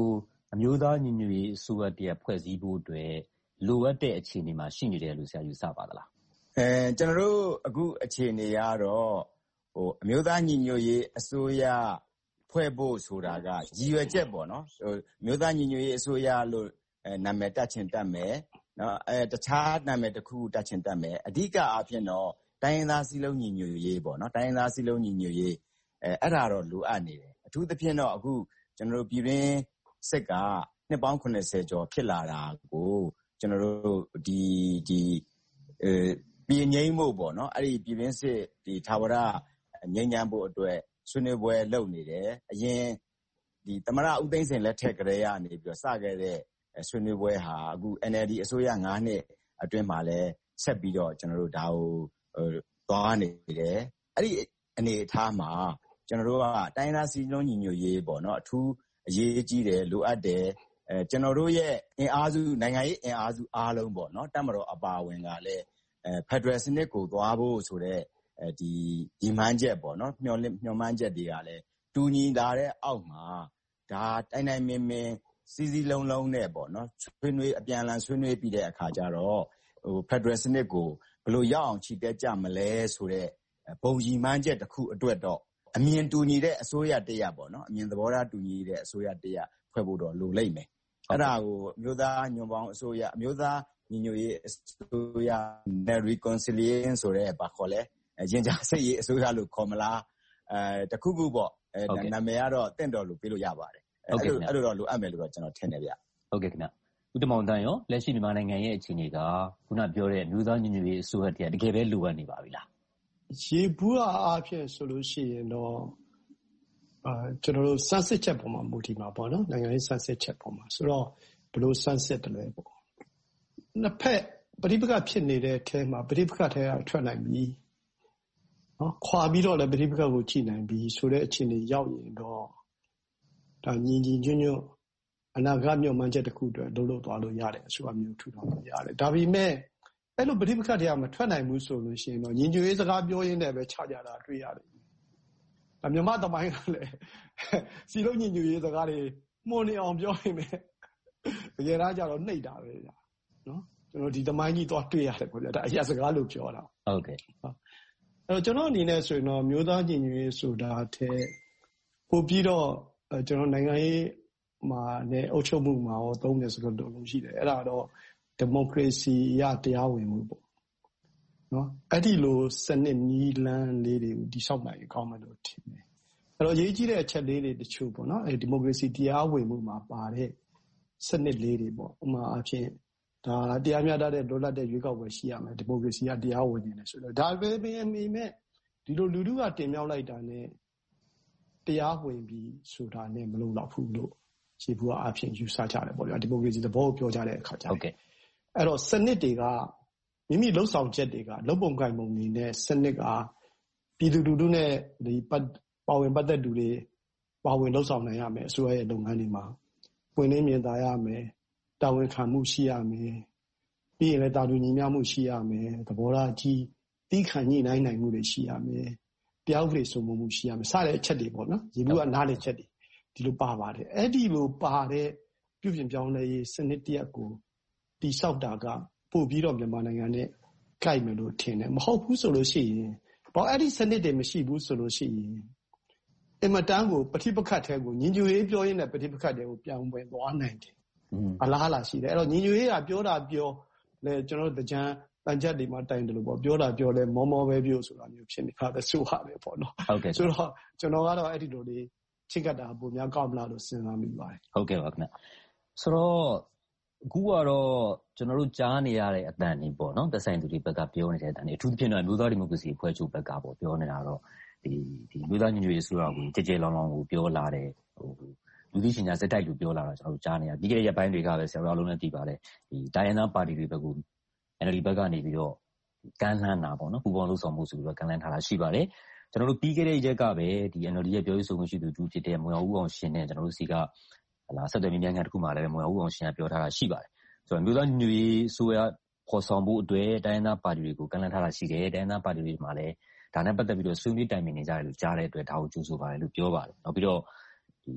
အမျိုးသားညီညွတ်ရေးအစိုးရတရပ်ဖွဲ့စည်းဖို့အတွက်လိုအပ်တဲ့အခြေအနေမှာရှိနေတယ်လို့ဆရာယူဆပါသလားအဲကျွန်တော်တို့အခုအခြေအနေကတော့ဟိုအမျိုးသားညီညွတ်ရေးအစိုးရဖွဲ့ဖို့ဆိုတာကရည်ရွယ်ချက်ပေါ့နော်ဟိုအမျိုးသားညီညွတ်ရေးအစိုးရလို့အဲနာမည်တက်ချင်တက်မယ်နော်အဲတခြားနာမည်တစ်ခုတက်ချင်တက်မယ်အဓိကအားဖြင့်တော့တိုင်းရင်းသားစည်းလုံးညီညွတ်ရေးပေါ့နော်တိုင်းရင်းသားစည်းလုံးညီညွတ်ရေးအဲအဲ့ဒါတော့လိုအပ်နေတယ်အထူးသဖြင့်တော့အခုကျွန်တော်တို့ပြည်တွင်းစစ်ကနှစ်ပေါင်းခုနှစ်ဆယ်ကျော်ဖြစ်လာတာကိုကျွန်တော်တို့ဒီဒီအဲပြည်ငိမ့်မှုပေါ့နော်အဲ့ဒီပြည်တွင်းစစ်ဒီထာဝရငြိမ်းချမ်းဖို့အတွက်ဆွေးနွေးပွဲလုပ်နေတယ်အရင်ဒီသမရဦးသိန်းစိန်လက်ထက်ကလေးကနေပြီးတော့စခဲ့တဲ့ဆွေးနွေးပွဲဟာအခု N L D အစိုးရ၅နှစ်အတွင်းမှာလည်းဆက်ပြီးတော့ကျွန်တော်တို့ဒါကိုသွားနေတယ်အဲ့ဒီအနေအထားမှာကျွန်တော်တို့ကတိုင်းသားစီလုံးညီညွတ်ရေးပေါ့နော်အထူးအရေးကြီးတယ်လိုအပ်တယ်အဲကျွန်တော်တို့ရဲ့အင်အားစုနိုင်ငံရေးအင်အားစုအားလုံးပေါ့နော်တပ်မတော်အပါအဝင်ကလည်းအဲဖက်ဒရယ်စနစ်ကိုသွားဖို့ဆိုတဲ့အဲဒီဒီမှန်းချက်ပေါ့နော်မျှော်လင့်မျှော်မှန်းချက်တွေကလည်းတူညီလာတဲ့အောက်မှာဒါတိုင်းတိုင်းမင်းမင်းစီစီလုံးလုံးနဲ့ပေါ့နော်ဆွေးနွေးအပြန်အလှန်ဆွေးနွေးပြီးတဲ့အခါကျတော့ဟိုဖက်ဒရယ်စနစ်ကိုဘယ်လိုရအောင်ချီတက်ကြမလဲဆိုတဲ့ပုံကြီးမှန်းချက်တစ်ခုအတွက်တော့အမြင်တူညီတဲ့အစိုးရတရက်ပေါ့နော်အမြင်သဘောထားတူညီတဲ့အစိုးရတရက်ဖွဲ့ဖို့တော့လိုလိမ့်မယ်အဲ့ဒါကိုအမျိုးသားညွန့်ပေါင်းအစိုးရအမျိုးသားညီညွတ်ရေးအစိုးရ reconciliation ဆိုတဲ့ဘာခေါ်လဲရင်ကြားစိတ်ရေးအစိုးရလို့ခေါ်မလားအဲတခုခုပေါ့အဲနာမည်ကတော့တင့်တော်လို့ပြောလို့ရပါတယ်အဲ့လိုအဲ့လိုတော့လိုအပ်မယ်လို့တော့ကျွန်တော်ထင်တယ်ဗျဟုတ်ကဲ့ခင်ဗျဦးတင်မောင်တန်းရောလက်ရှိမြန်မာနိုင်ငံရဲ့အခြေအနေကခုနပြောတဲ့အမျိုးသားညီညွတ်ရေးအစိုးရတည်းတကယ်ပဲလိုအပ်နေပါပြီလားရေဘူးအားဖြင့်ဆိုလို့ရှိရင်တော့အာကျွန်တော်တို့စမ်းစစ်ချက်ပေါ်မှာမူတည်မှာပေါ့နော်နိုင်ငံရေးစမ်းစစ်ချက်ပေါ်မှာဆိုတော့ဘယ်လိုစမ်းစစ်တယ်လဲပေါ့နှစ်ဖက်ပဋိပက္ခဖြစ်နေတဲ့အထဲမှာပဋိပက္ခထဲကထွက်နိုင်ပြီနော်ခွာပြီးတော့လည်းပဋိပက္ခကိုကြည့်နိုင်ပြီဆိုတဲ့အခြေအနေရောက်ရင်တော့ဒါညီညီညွတ်ညွတ်အနာဂတ်မျှော်မှန်းချက်တစ်ခုအတွက်လုံးလုံးသွားလို့ရတယ်အစိုးရမျိုးထူထောင်လို့ရတယ်ဒါပေမဲ့အဲ့လိုပဋိပက္ခတွေကမထွက်နိုင်ဘူးဆိုလို့ရှိရင်တော့ညီညွတ်ရေးစကားပြောရင်းနဲ့ပဲခြားကြတာတွေ့ရတယ်။ဒါမြန်မာသမိုင်းကလည်းစီလုံးညီညွတ်ရေးစကားတွေမှုန်နေအောင်ပြောရင်ပဲတကယ်တော့ကြတော့နှိပ်တာပဲကြာနော်ကျွန်တော်ဒီသမိုင်းကြီးတော့တွေ့ရတယ်ပေါ့ဗျာဒါအရာစကားလို့ပြောတာဟုတ်ကဲ့အဲ့တော့ကျွန်တော်အနေနဲ့ဆိုရင်တော့မျိုးသားညီညွတ်ရေးဆိုတာတဲ့ပို့ပြီးတော့ကျွန်တော်နိုင်ငံရေးမှာနဲ့အုပ်ချုပ်မှုမှာရောသုံးတယ်ဆိုတော့လုံးရှိတယ်အဲ့ဒါတော့ဒီမိုကရေစီရတရားဝင်မှုပေါ့နော်အဲ့ဒီလိုစနစ်နီးလန်းလေးတွေကိုတိဆောက်နိုင်ကောင်းမယ်လို့ထင်တယ်အဲ့တော့ရေးကြီးတဲ့အချက်လေးတွေတချို့ပေါ့နော်အဲ့ဒီမိုကရေစီတရားဝင်မှုမှာပါတဲ့စနစ်လေးတွေပေါ့ဥပမာအဖြစ်ဒါတရားမျှတတဲ့လွတ်လပ်တဲ့ရွေးကောက်ပွဲရှိရမယ်ဒီမိုကရေစီကတရားဝင်နေတယ်ဆိုတော့ဒါပဲပဲအမိမဲ့ဒီလိုလူထုကတင်မြှောက်လိုက်တာနဲ့တရားဝင်ပြီးဆိုတာနဲ့မလုံလောက်ဘူးလို့ခြေဘူးအဖြစ်ယူဆကြတယ်ပေါ့ဗျာဒီမိုကရေစီသဘောကိုပြောကြတဲ့အခါကျဟုတ်ကဲ့အဲ့တော့စနစ်တွေကမိမိလှုပ်ဆောင်ချက်တွေကလုံပုံကိုင်ပုံနေနဲ့စနစ်ကပြည်သူလူထုနဲ့ဒီပါဝင်ပတ်သက်သူတွေပါဝင်လှုပ်ဆောင်နိုင်ရမယ်အစိုးရရဲ့လုပ်ငန်းတွေမှာပွင့်လင်းမြင်သာရမယ်တာဝန်ခံမှုရှိရမယ်ပြီးရင်လည်းတာဝန်ညီမျှမှုရှိရမယ်သဘောထားကြီးတီးခံညှိနှိုင်းနိုင်မှုတွေရှိရမယ်တရားဥပဒေစိုးမိုးမှုရှိရမယ်စတဲ့အချက်တွေပေါ့နော်ရေဘူးကနားတဲ့ချက်တွေဒီလိုပါပါတယ်အဲ့ဒီလိုပါတဲ့ပြုပြင်ပြောင်းလဲရေးစနစ်တရက်ကိုတိဆောက်တာကပို့ပြီးတော့မြန်မာနိုင်ငံနဲ့ကြိုက်မယ်လို့ထင်တယ်မဟုတ်ဘူးဆိုလို့ရှိရင်ဘာအဲ့ဒီစနစ်တွေမရှိဘူးဆိုလို့ရှိရင်အင်မတန်ကိုပဋိပက္ခထဲကိုညီညွတ်ရေးပြောရင်းနဲ့ပဋိပက္ခတွေကိုပြောင်းဝင်သွားနိုင်တယ်အလားလာရှိတယ်အဲ့တော့ညီညွတ်ရေးကပြောတာပြောလဲကျွန်တော်တို့တကြံတန်ချက်တွေမှာတိုင်တယ်လို့ပေါ့ပြောတာပြောလဲမောမောပဲပြောဆိုတာမျိုးဖြစ်နေတာပဲဆိုရတယ်ပေါ့နော်ဟုတ်ကဲ့ဆိုတော့ကျွန်တော်ကတော့အဲ့ဒီလိုလေးချိတ်ကတာပုံများကောက်မလားလို့စဉ်းစားမိပါတယ်ဟုတ်ကဲ့ပါခင်ဗျဆိုတော့အခုကတော့ကျွန်တော်တို့ကြားနေရတဲ့အတန်တွေပေါ့နော်သက်ဆိုင်သူတွေဘက်ကပြောနေတဲ့အတန်တွေအထူးသဖြင့်တော့မျိုးသားဒီမိုကရေစီအဖွဲ့ချုပ်ဘက်ကပေါ့ပြောနေတာတော့ဒီဒီမျိုးသားညီညွတ်ရေးဆိုတာကိုကြည်ကြဲလောင်လောင်ကိုပြောလာတယ်ဟိုလူသိရှင်ကြားစက်တိုက်လို့ပြောလာတာကျွန်တော်တို့ကြားနေရပြီးခဲ့တဲ့ရက်ပိုင်းတွေကပဲဆရာတို့အားလုံးလည်းသိပါတယ်ဒီတိုင်းရင်းသားပါတီတွေဘက်က N L D ဘက်ကနေပြီးတော့ကမ်းလှမ်းတာပေါ့နော်ပူပေါင်းလို့ဆောင်မှုဆိုပြီးတော့ကမ်းလှမ်းထားတာရှိပါတယ်ကျွန်တော်တို့ပြီးခဲ့တဲ့ရက်ကပဲဒီ N L D ရဲ့ပြောရေးဆိုခွင့်ရှိသူတူဖြစ်တဲ့မွန်အောင်ဦးအောင်ရှင်နဲ့ကျွန်တော်တို့စီကဟလာဆက်သွယ်မြင်းခန်းတစ်ခုမှလည်းမွန်အောင်ဦးအောင်ရှင်ကပြောထားတာရှိပါတယ်ဆိုတော့မျိုးသားညီညွတ်ရေးအစိုးရပေါ်ဆောင်ဖို့အတွက်တိုင်းသားပါတီတွေကိုကမ်းလှမ်းထားတာရှိတယ်တိုင်းသားပါတီတွေမှာလည်းဒါနဲ့ပတ်သက်ပြီးတော့ဆွေးနွေးတိုင်ပင်နေကြတယ်လို့ကြားတဲ့အတွက်ဒါကိုကြိုးဆိုပါတယ်လို့ပြောပါတယ်နောက်ပြီးတော့ဒီ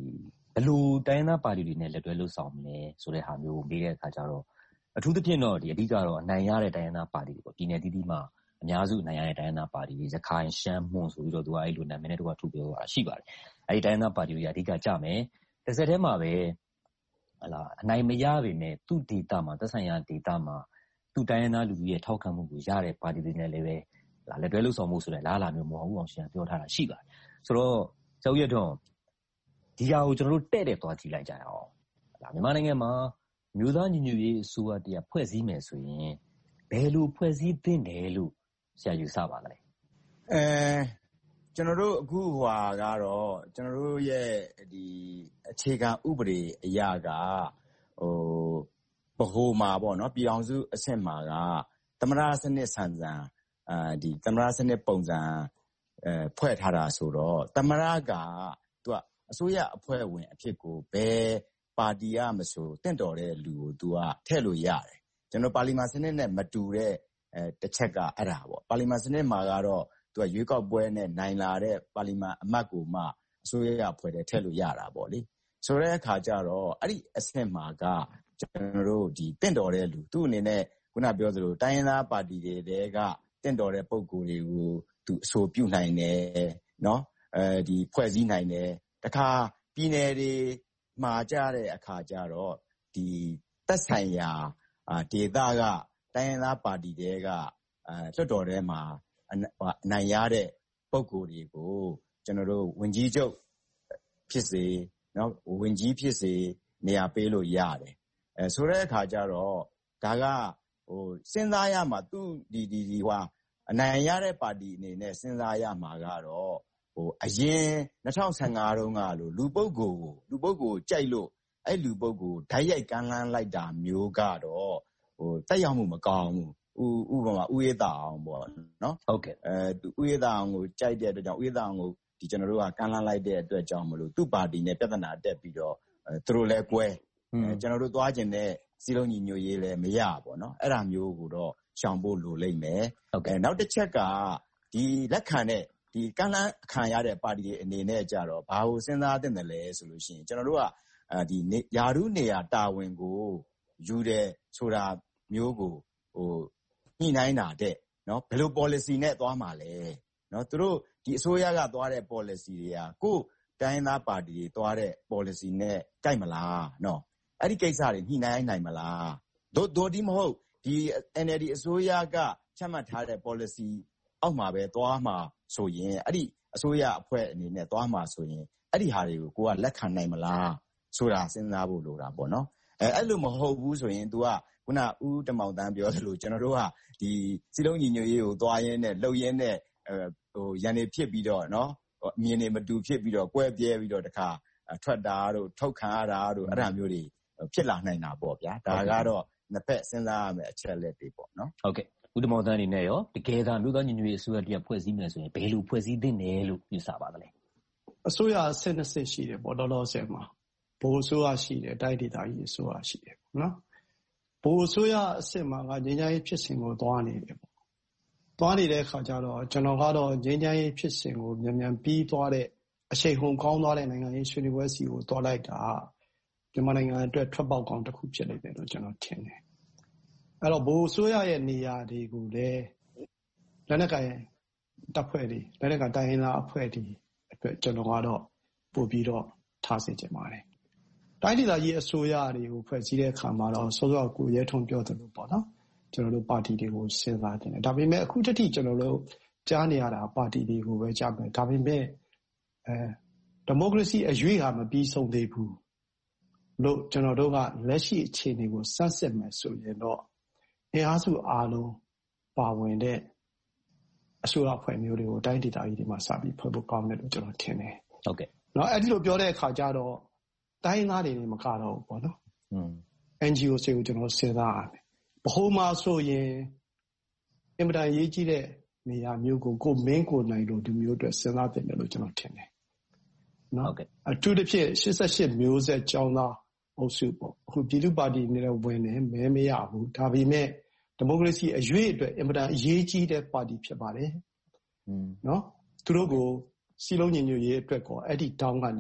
ဘယ်လိုတိုင်းရင်းသားပါတီတွေနဲ့လက်တွဲလုပ်ဆောင်မလဲဆိုတဲ့ဟာမျိုးကိုမေးတဲ့အခါကျတော့အထူးသဖြင့်တော့ဒီအဓိကတော့အနိုင်ရတဲ့တိုင်းရင်းသားပါတီတွေပေါ့ပြည်နယ်တည်တည်မှာအများစုအနိုင်ရတဲ့တိုင်းရင်းသားပါတီတွေရခိုင်ရှမ်းမွန်ဆိုပြီးတော့သူကအဲ့လိုနာမည်နဲ့တော့ထုတ်ပြောတာရှိပါတယ်အဲ့ဒီတိုင်းရင်းသားပါတီတွေအဓိကကြမယ်တစ်ဆက်တည်းမှာပဲဟလာအနိုင်မရပေမဲ့သူ့ဒေတာမှာသက်ဆိုင်ရာဒေတာမှာသူ့တိုင်းရင်းသားလူကြီးရဲ့ထောက်ခံမှုကိုရတဲ့ပါတီတွေနဲ့လည်းပဲလာလက်တွဲလှုပ်ဆောင်မှုဆိုတဲ့လားလာမျိုးမဟုတ်ဘူးအောင်ရှင်ပြောထားတာရှိပါတယ်ဆိုတော့ကျောက်ရတော့ဒီဟာကိုကျွန်တော်တို့တဲ့တဲ့သွားကြည့်လိုက်ကြရအောင်လာမြန်မာနိုင်ငံမှာမျိုးသားညီညွတ်ရေးအစိုးရတရားဖွဲ့စည်းမယ်ဆိုရင်ဘယ်လိုဖွဲ့စည်းသင့်တယ်လို့ဆရာယူဆပါလဲအဲကျွန်တော်တို့အခုဟွာကတော့ကျွန်တော်တို့ရဲ့ဒီအခြေခံဥပဒေအရာကဟိုဗဟိုမှာပေါ့နော်ပြည်အောင်စုအဆင့်မှာကသမရစနစ်ဆန်ဆန်အာဒီသမရစနစ်ပုံစံအဲဖွဲ့ထားတာဆိုတော့သမရကသူကအစိုးရအဖွဲ့ဝင်အဖြစ်ကိုဘယ်ပါတီကမဆိုတင့်တော်တဲ့လူကိုသူကထည့်လို့ရတယ်ကျွန်တော်ပါလီမန်စနစ်နဲ့မတူတဲ့အဲတစ်ချက်ကအဲ့ဒါပေါ့ပါလီမန်စနစ်မှာကတော့သူကရွေးကောက်ပွဲနဲ့နိုင်လာတဲ့ပါလီမန်အမတ်ကိုမှအစိုးရအဖွဲ့ထဲထည့်လို့ရတာပေါ့လေဆိုတဲ့အခါကျတော့အဲ့ဒီအဆင့်မှာကကျွန်တော်တို့ဒီတင့်တော်တဲ့လူသူ့အနေနဲ့ခုနပြောသလိုတိုင်းရင်းသားပါတီတွေတဲကတင့်တော်တဲ့ပုံကိုယ်တွေကိုသူအဆိုပြုနိုင်တယ်နော်အဲဒီဖွဲ့စည်းနိုင်တယ်တခါပြည်နယ်တွေမှာကြတဲ့အခါကျတော့ဒီသက်ဆိုင်ရာဒေသကတိုင်းရင်းသားပါတီတွေကအဲလွှတ်တော်ထဲမှာအနိုင်ရတဲ့ပုံကိုယ်တွေကိုကျွန်တော်တို့ဝင်ကြီးချုပ်ဖြစ်စေနော်ဝင်ကြီးဖြစ်စေနေရာပေးလို့ရတယ်အဲဆိုတဲ့အခါကျတော့ဒါကဟိုစဉ်းစားရမှာသူဒီဒီဒီဟွာအနိုင်ရတဲ့ပါတီအနေနဲ့စဉ်းစားရမှာကတော့ဟိုအရင်၂၀၁၅တုန်းကလို့လူပုဂ္ဂိုလ်ကိုလူပုဂ္ဂိုလ်ကြိုက်လို့အဲ့လူပုဂ္ဂိုလ်ဓာတ်ရိုက်ကမ်းလှမ်းလိုက်တာမျိုးကတော့ဟိုတက်ရောက်မှုမကောင်းဘူးဥဥပမာဥယေတာအောင်ပေါ့နော်ဟုတ်ကဲ့အဲဥယေတာအောင်ကိုကြိုက်တဲ့အတွက်ကြောင့်ဥယေတာအောင်ကိုဒီကျွန်တော်တို့ကကမ်းလှမ်းလိုက်တဲ့အတွက်ကြောင့်မလို့သူ့ပါတီနဲ့ပြဿနာတက်ပြီးတော့သူတို့လည်းကွဲအဲကျွန်တော်တို့သွားကျင်တဲ့စီလုံးညီညွတ်ရေးလည်းမရပေါ့နော်အဲ့ဒါမျိုးကိုတော့ရှောင်ဖို့လိုလိမ့်မယ်ဟုတ်ကဲ့နောက်တစ်ချက်ကဒီလက်ခံတဲ့ဒီကမ်းလှမ်းခံရတဲ့ပါတီတွေအနေနဲ့ကြတော့ဘာလို့စဉ်းစားသင့်တယ်လဲဆိုလို့ရှိရင်ကျွန်တော်တို့ကအဲဒီယာရုနေရာတာဝန်ကိုယူတယ်ဆိုတာမျိုးကိုဟိုညှိနှိုင်းတာတဲ့နော်ဘယ်လို policy နဲ့သွားမှာလဲနော်သူတို့ဒီအစိုးရကသွားတဲ့ policy တွေကကိုယ်တိုင်းသားပါတီတွေသွားတဲ့ policy နဲ့ကြိုက်မလားနော်အဲ့ဒီကိစ္စတွေညှိနှိုင်းနိုင်မလားတို့တို့ဒီမဟုတ်ဒီ အန် အယ် ဒီ အစိုးရကချမှတ်ထားတဲ့ policy အောက်မှာပဲသွားမှာဆိုရင်အဲ့ဒီအစိုးရအဖွဲ့အနေနဲ့သွားမှာဆိုရင်အဲ့ဒီဟာတွေကိုကိုကလက်ခံနိုင်မလားဆိုတာစဉ်းစားဖို့လိုတာပေါ့နော်အဲအဲ့လိုမဟုတ်ဘူးဆိုရင် तू ကခုနဦးတမောင်တန်းပြောသလိုကျွန်တော်တို့ကဒီစီလုံးညီညွတ်ရေးကိုသွားရင်းနဲ့လှုပ်ရင်းနဲ့ဟိုရန်နေဖြစ်ပြီးတော့နော်အမြင်တွေမတူဖြစ်ပြီးတော့ကွဲပြဲပြီးတော့တခါထွက်တာတို့ထုတ်ခံရတာတို့အဲ့ဒါမျိုးတွေဖြစ်လာနိုင်တာပေါ့ဗျာဒါကတော့နှစ်ဖက်စဉ်းစားရမယ့်အချက်လက်တွေပေါ့နော်ဟုတ်ကဲ့ဦးတမောင်တန်းအနေနဲ့ရောတကယ်သာမြို့သားညီညွတ်ရေးအစိုးရတရားဖွဲ့စည်းမယ်ဆိုရင်ဘယ်လိုဖွဲ့စည်းသင့်တယ်လို့ယူဆပါသလဲအစိုးရအဆင့်နှစ်ဆင့်ရှိတယ်ပေါ့တော်တော်ဆယ်မှာဘိုးအစိုးရရှိတယ်တိုင်းဒေသကြီးအစိုးရရှိတယ်နော်ဘိုးအစိုးရအဆင့်မှာကငြိမ်းချမ်းရေးဖြစ်စဉ်ကိုသွားနေတယ်ပေါ့သွားနေတဲ့အခါကျတော့ကျွန်တော်ကတော့ငြိမ်းချမ်းရေးဖြစ်စဉ်ကိုမြန်မြန်ပြီးသွားတဲ့အချိန်ဟုန်ကောင်းသွားတဲ့နိုင်ငံရေးဆွေးနွေးပွဲစီကိုသွားလိုက်တာမြန်မာနိုင်ငံအတွက်ထွက်ပေါက်ကောင်းတစ်ခုဖြစ်လိမ့်မယ်လို့ကျွန်တော်ထင်တယ်အဲ့တော့ဘိုးအစိုးရရဲ့နေရာတွေကိုလည်းလက်နက်ကိုင်တပ်ဖွဲ့တွေလက်နက်ကိုင်တိုင်းရင်းသားအဖွဲ့တွေအတွက်ကျွန်တော်ကတော့ပို့ပြီးတော့ထားစေချင်ပါတယ်တိုင်းဒေသကြီးအစိုးရတွေကိုဖွဲ့စည်းတဲ့အခါမှာတော့စောစောကိုရဲထုံပြောသလိုပေါ့နော်ကျွန်တော်တို့ပါတီတွေကိုစဉ်းစားတင်တယ်ဒါပေမဲ့အခုတတိကျွန်တော်တို့ကြားနေရတာပါတီတွေကိုပဲကြားမယ်ဒါပေမဲ့အဲဒီမိုကရေစီအရွေးဟာမပြီးဆုံးသေးဘူးလို့ကျွန်တော်တို့ကလက်ရှိအခြေအနေကိုစမ်းစစ်မယ်ဆိုရင်တော့အင်အားစုအားလုံးပါဝင်တဲ့အစိုးရအဖွဲ့မျိုးတွေကိုတိုင်းဒေသကြီးတွေမှာစပြီးဖွဲ့ဖို့ကောင်းတယ်လို့ကျွန်တော်ထင်တယ်ဟုတ်ကဲ့เนาะအဲ့ဒီလိုပြောတဲ့အခါကျတော့တိုင်းသားတွေမကတော့ဘူးပေါ့နော်อืมအန် ဂျီ အို တွေကိုကျွန်တော်စဉ်းစားရတယ်ဘဟိုမှာဆိုရင်အင်မတန်ရေးကြီးတဲ့နေရာမျိုးကိုကိုမင်းကိုနိုင်လို့ဒီမျိုးအတွက်စဉ်းစားတင်တယ်လို့ကျွန်တော်ထင်တယ်နော်ဟုတ်ကဲ့အထူးသဖြင့်ရှစ်ဆယ့်ရှစ်မျိုးဆက်ကျောင်းသားအုပ်စုပေါ့အခုပြည်သူ့ပါတီနဲ့ဝင်နေမဲမရဘူးဒါပေမဲ့ဒီမိုကရေစီအရွေးအတွက်အင်မတန်အရေးကြီးတဲ့ပါတီဖြစ်ပါတယ်อืมနော်သူတို့ကိုစီလုံးညီညွတ်ရေးအတွက်ကောအဲ့ဒီတောင်းကနေ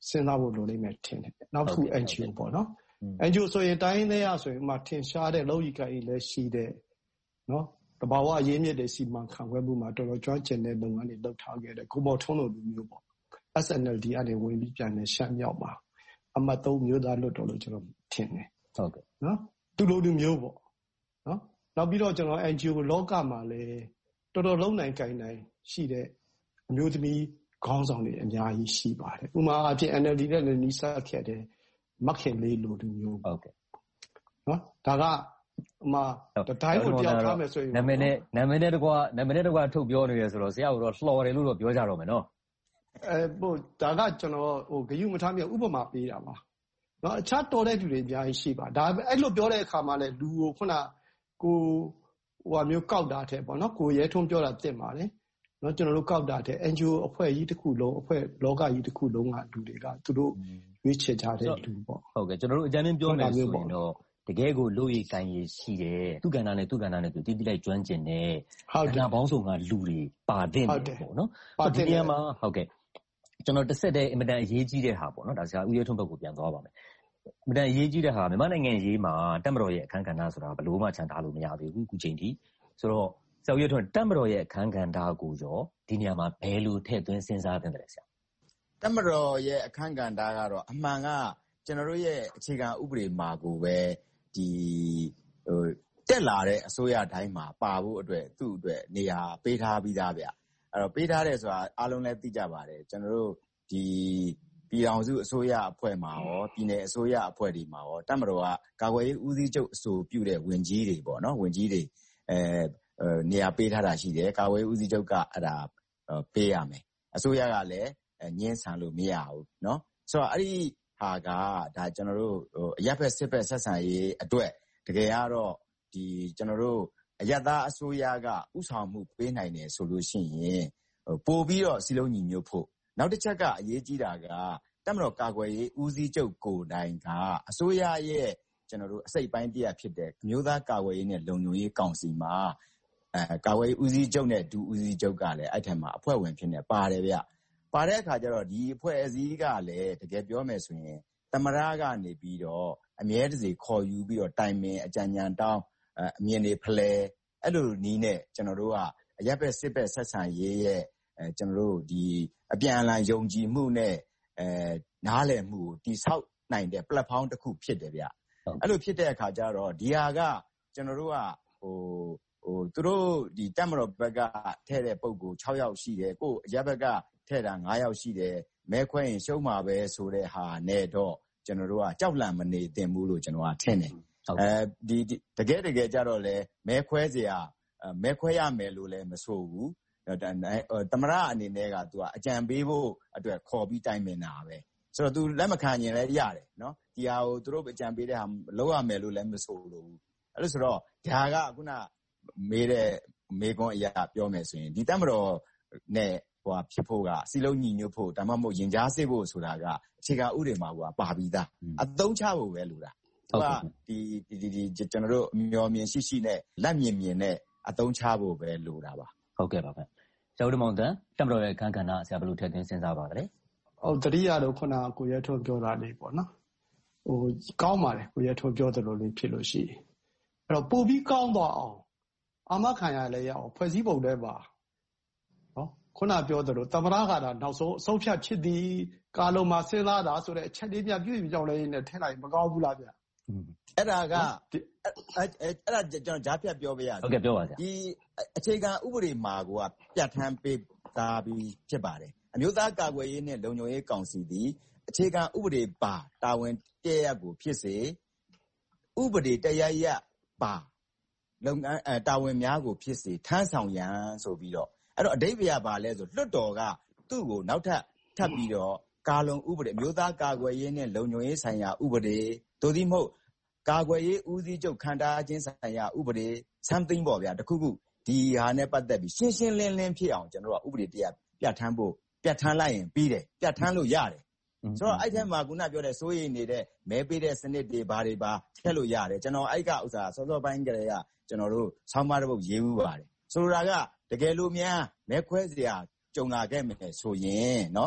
စဉ်းစားဖို့လိုလိမ့်မယ်ထင်တယ်နောက်တစ်ခု N G O ပေါ့နော် N G O ဆိုရင်တိုင်းသေးရဆိုရင်မှထင်ရှားတဲ့လုပ်ရည်ကိုင်လည်းရှိတဲ့နော်တဘာဝအရေးမြစ်တွေစီမံခန့်ခွဲမှုမှာတော်တော်ကျွမ်းကျင်တဲ့လုပ်ငန်းတွေလုပ်ထားခဲ့တယ်ကိုမော်ထုံးလိုလူမျိုးပေါ့ S N L D ကနေဝင်ပြီးပြန်နေရှမ်းမြောက်မှာအမှတ်သုံးမျိုးသားလွတ်တော်လို့ကျွန်တော်ထင်တယ်ဟုတ်ကဲ့နော်သူလိုလူမျိုးပေါ့နော်နောက်ပြီးတော့ကျွန်တော် N G O လောကမှာလည်းတော်တော်လုံးနိုင်ကိုင်နိုင်ရှိတဲ့အမျိုးသမီးခေါင်းဆောင်တွေအများကြီးရှိပါတယ်ဥပမာအဖြစ် N L D နဲ့လည်းနီးစပ်ခဲ့တဲ့မခင်လေးလိုလူမျိုးဟုတ်ကဲ့နော်ဒါကဥမာတိုင်းကိုတယောက်ထားမယ်ဆိုရင်နာမည်နဲ့နာမည်နဲ့တကွာနာမည်နဲ့တကွာထုတ်ပြောနေရဆိုတော့ဆရာကတော့လှော်တယ်လို့တော့ပြောကြတော့မယ်နော်အဲဟိုဒါကကျွန်တော်ဟိုဂယုမထားမြေဥပမာပေးတာပါနော်အခြားတော်တဲ့လူတွေအများကြီးရှိပါဒါအဲ့လိုပြောတဲ့အခါမှာလည်းလူကိုခုနကိုဟိုဟာမျိုးကောက်တာတဲ့ပေါ့နော်ကိုရဲထုံးပြောတာတင်ပါလေနော်ကျွန်တော်တို့ကောက်တာတဲ့ N G O အဖွဲ့ကြီးတစ်ခုလုံးအဖွဲ့လောကကြီးတစ်ခုလုံးကလူတွေကသူတို့ရွေးချယ်ကြတဲ့လူပေါ့ဟုတ်ကဲ့ကျွန်တော်တို့အကြမ်းပြောမယ်ဆိုရင်တော့တကယ်ကိုလူရည်ကိုင်ရည်ရှိတယ်သူကဏ္ဍနဲ့သူကဏ္ဍနဲ့သူတည်တည်လိုက်ကျွမ်းကျင်တယ်ဟုတ်တယ်ဘောင်းဆောင်ကလူတွေပါတဲ့ပေါ့နော်ဒီနေရာမှာဟုတ်ကဲ့ကျွန်တော်တစ်ဆက်တည်းအင်မတန်အရေးကြီးတဲ့ဟာပေါ့နော်ဒါဆရာဦးရဲထွန်းဘက်ကိုပြန်သွားပါမယ်အင်မတန်အရေးကြီးတဲ့ဟာမြန်မာနိုင်ငံရေးမှာတပ်မတော်ရဲ့အခန်းကဏ္ဍဆိုတာဘယ်လိုမှချန်ထားလို့မရသေးဘူးအခုချိန်ထိဆိုတော့ဆရာဦးရဲထွန်းတပ်မတော်ရဲ့အခန်းကဏ္ဍကိုရောဒီနေရာမှာဘယ်လိုထည့်သွင်းစဉ်းစားသင့်တယ်ဆရာတပ်မတော်ရဲ့အခန်းကဏ္ဍကတော့အမှန်ကကျွန်တော်တို့ရဲ့အခြေခံဥပဒေမှာကိုပဲဒီဟိုတက်လာတဲ့အစိုးရတိုင်းမှာပါဖို့အတွက်သူ့အတွက်နေရာပေးထားပြီးသားဗျအဲ့တော့ပေးထားတယ်ဆိုတာအားလုံးလည်းသိကြပါတယ်ကျွန်တော်တို့ဒီပြည်အောင်စုအစိုးရအဖွဲ့မှာရောပြည်နယ်အစိုးရအဖွဲ့တွေမှာရောတပ်မတော်ကကာကွယ်ရေးဦးစီးချုပ်အဆိုပြုတဲ့ဝင်ကြီးတွေပေါ့နော်ဝင်ကြီးတွေအဲနေရာပေးထားတာရှိတယ်ကာကွယ်ရေးဦးစီးချုပ်ကအဲ့ဒါပေးရမယ်အစိုးရကလည်းညှင်းဆန်လို့မရဘူးเนาะဆိုတော့အဲ့ဒီဟာကဒါကျွန်တော်တို့ဟိုအရက်ဖက်စစ်ဖက်ဆက်ဆံရေးအတွက်တကယ်ကတော့ဒီကျွန်တော်တို့အရက်သားအစိုးရကဥဆောင်မှုပေးနိုင်တယ်ဆိုလို့ရှိရင်ဟိုပို့ပြီးတော့စီလုံးညီညွတ်ဖို့နောက်တစ်ချက်ကအရေးကြီးတာကတပ်မတော်ကာကွယ်ရေးဦးစီးချုပ်ကိုယ်တိုင်ကအစိုးရရဲ့ကျွန်တော်တို့အစိတ်ပိုင်းတရားဖြစ်တဲ့အမျိုးသားကာကွယ်ရေးနဲ့လုံခြုံရေးကောင်စီမှာအဲကာကွယ်ရေးဦးစီးချုပ်နဲ့ဒုဦးစီးချုပ်ကလည်းအဲ့ထက်မှာအဖွဲ့ဝင်ဖြစ်နေပါတယ်ဗျပါတဲ့အခါကျတော့ဒီအဖွဲ့အစည်းကလည်းတကယ်ပြောမယ်ဆိုရင်သမရကနေပြီးတော့အမြဲတစေခေါ်ယူပြီးတော့တိုင်ပင်အကြံဉာဏ်တောင်းအမြင်တွေဖလှယ်အဲ့လိုနီးနဲ့ကျွန်တော်တို့ကအရက်ပဲစစ်ပဲဆက်ဆံရေးရဲ့အဲကျွန်တော်တို့ဒီအပြန်အလှန်ယုံကြည်မှုနဲ့အဲနားလည်မှုကိုတိဆောက်နိုင်တဲ့ platform တစ်ခုဖြစ်တယ်ဗျအဲ့လိုဖြစ်တဲ့အခါကျတော့ဒီဟာကကျွန်တော်တို့ကဟိုဟိုသူတို့ဒီတပ်မတော်ဘက်ကထဲတဲ့ပုံကို၆ယောက်ရှိတယ်ကိုအရက်ဘက်ကထဲတာ၅ယောက်ရှိတယ်မဲခွဲရင်ရှုံးမှာပဲဆိုတဲ့ဟာနဲ့တော့ကျွန်တော်တို့ကကြောက်လန့်မနေသင့်ဘူးလို့ကျွန်တော်ကထင်တယ်အဲဒီတကယ်တကယ်ကြတော့လေမဲခွဲစရာမဲခွဲရမယ်လို့လည်းမဆိုဘူးသမရအနေနဲ့ကသူကအကြံပေးဖို့အတွက်ခေါ်ပြီးတိုင်ပင်တာပဲဆိုတော့ तू လက်မခံရင်လည်းရတယ်နော်ဒီဟာကိုသူတို့အကြံပေးတဲ့ဟာလောက်ရမယ်လို့လည်းမဆိုလို့ဘူးအဲ့လိုဆိုတော့ဒါကခုနမေးတဲ့မေကွန်အရာပြောမယ်ဆိုရင်ဒီတပ်မတော်နဲ့ဟိုဖြစ်ဖို့ကစီလုံးညီညွတ်ဖို့ဒါမှမဟုတ်ရင်ကြားစေ့ဖို့ဆိုတာကအခြေခံဥပဒေမှာကပါပြီးသားအသုံးချဖို့ပဲလို့လားဟုတ်ကဲ့ဒီဒီဒီကျွန်တော်တို့မျောမြင်ရှိရှိနဲ့လက်မြင်မြင်နဲ့အသုံးချဖို့ပဲလို့တာပါဟုတ်ကဲ့ပါဗျဆရာဦးမောင်တန်းတပ်မတော်ရဲ့အခန်းကဏ္ဍဆရာဘယ်လိုထည့်သွင်းစဉ်းစားပါလဲဟုတ်တတိယတော့ခုနကိုရဲထွန်းပြောတာလေးပေါ့နော်ဟိုကောင်းပါတယ်ကိုရဲထွန်းပြောသလိုလေးဖြစ်လို့ရှိရင်အဲ့တော့ပို့ပြီးကောင်းသွားအောင်အာမခံရလဲရအောင်ဖွဲ့စည်းပုံထဲပါနော်ခုနပြောသလိုသမရကတာနောက်ဆုံးအဆုံးဖြတ်ဖြစ်သည်ကာလုံးမှာစဉ်းစားတာဆိုတဲ့အချက်လေးပြပြည့်ပြည့်ကြောင်းလေးနဲ့ထည့်လိုက်မကောင်းဘူးလားဗျအဲ့ဒါကအဲ့ဒါကျွန်တော်ဂျားဖြတ်ပြောပြရစီဟုတ်ကဲ့ပြောပါဗျာဒီအခြေခံဥပဒေမှာကပြဋ္ဌာန်းပေးသားပြီးဖြစ်ပါတယ်အမျိုးသားကာကွယ်ရေးနဲ့လုံခြုံရေးကောင်စီသည်အခြေခံဥပဒေပါတာဝန်တရရက်ကိုဖြစ်စေဥပဒေတရရက်ပါလုပ်ငန်းအဲတာဝန်များကိုဖြစ်စေထမ်းဆောင်ရန်ဆိုပြီးတော့အဲ့တော့အဓိပ္ပာယ်ပါလဲဆိုလွှတ်တော်ကသူ့ကိုနောက်ထပ်ထပ်ပြီးတော့ကာလုံဥပဒေအမျိုးသားကာကွယ်ရေးနဲ့လုံခြုံရေးဆိုင်ရာဥပဒေသို့သည်မဟုတ်ကာကွယ်ရေးဦးစီးချုပ်ခန့်ထားခြင်းဆိုင်ရာဥပဒေ something ပေါ့ဗျာတခုခုဒီဟာနဲ့ပတ်သက်ပြီးရှင်းရှင်းလင်းလင်းဖြစ်အောင်ကျွန်တော်တို့ကဥပဒေတရားပြဋ္ဌာန်းဖို့ပြဋ္ဌာန်းလိုက်ရင်ပြီးတယ်ပြဋ္ဌာန်းလို့ရတယ်ဆိုတော့အဲ့ထက်မှာခုနပြောတဲ့စိုးရိမ်နေတဲ့မဲပေးတဲ့စနစ်တွေဘာတွေပါထည့်လို့ရတယ်ကျွန်တော်အဲ့ကဥစ္စာစောစောပိုင်းကလေးကကျွန်တော်တို့ဆောင်းပါးတစ်ပုဒ်ရေးဦးပါတယ်ဆိုလိုတာကတကယ်လို့များမဲခွဲစရာကြုံလာခဲ့မယ်ဆိုရင်เนาะ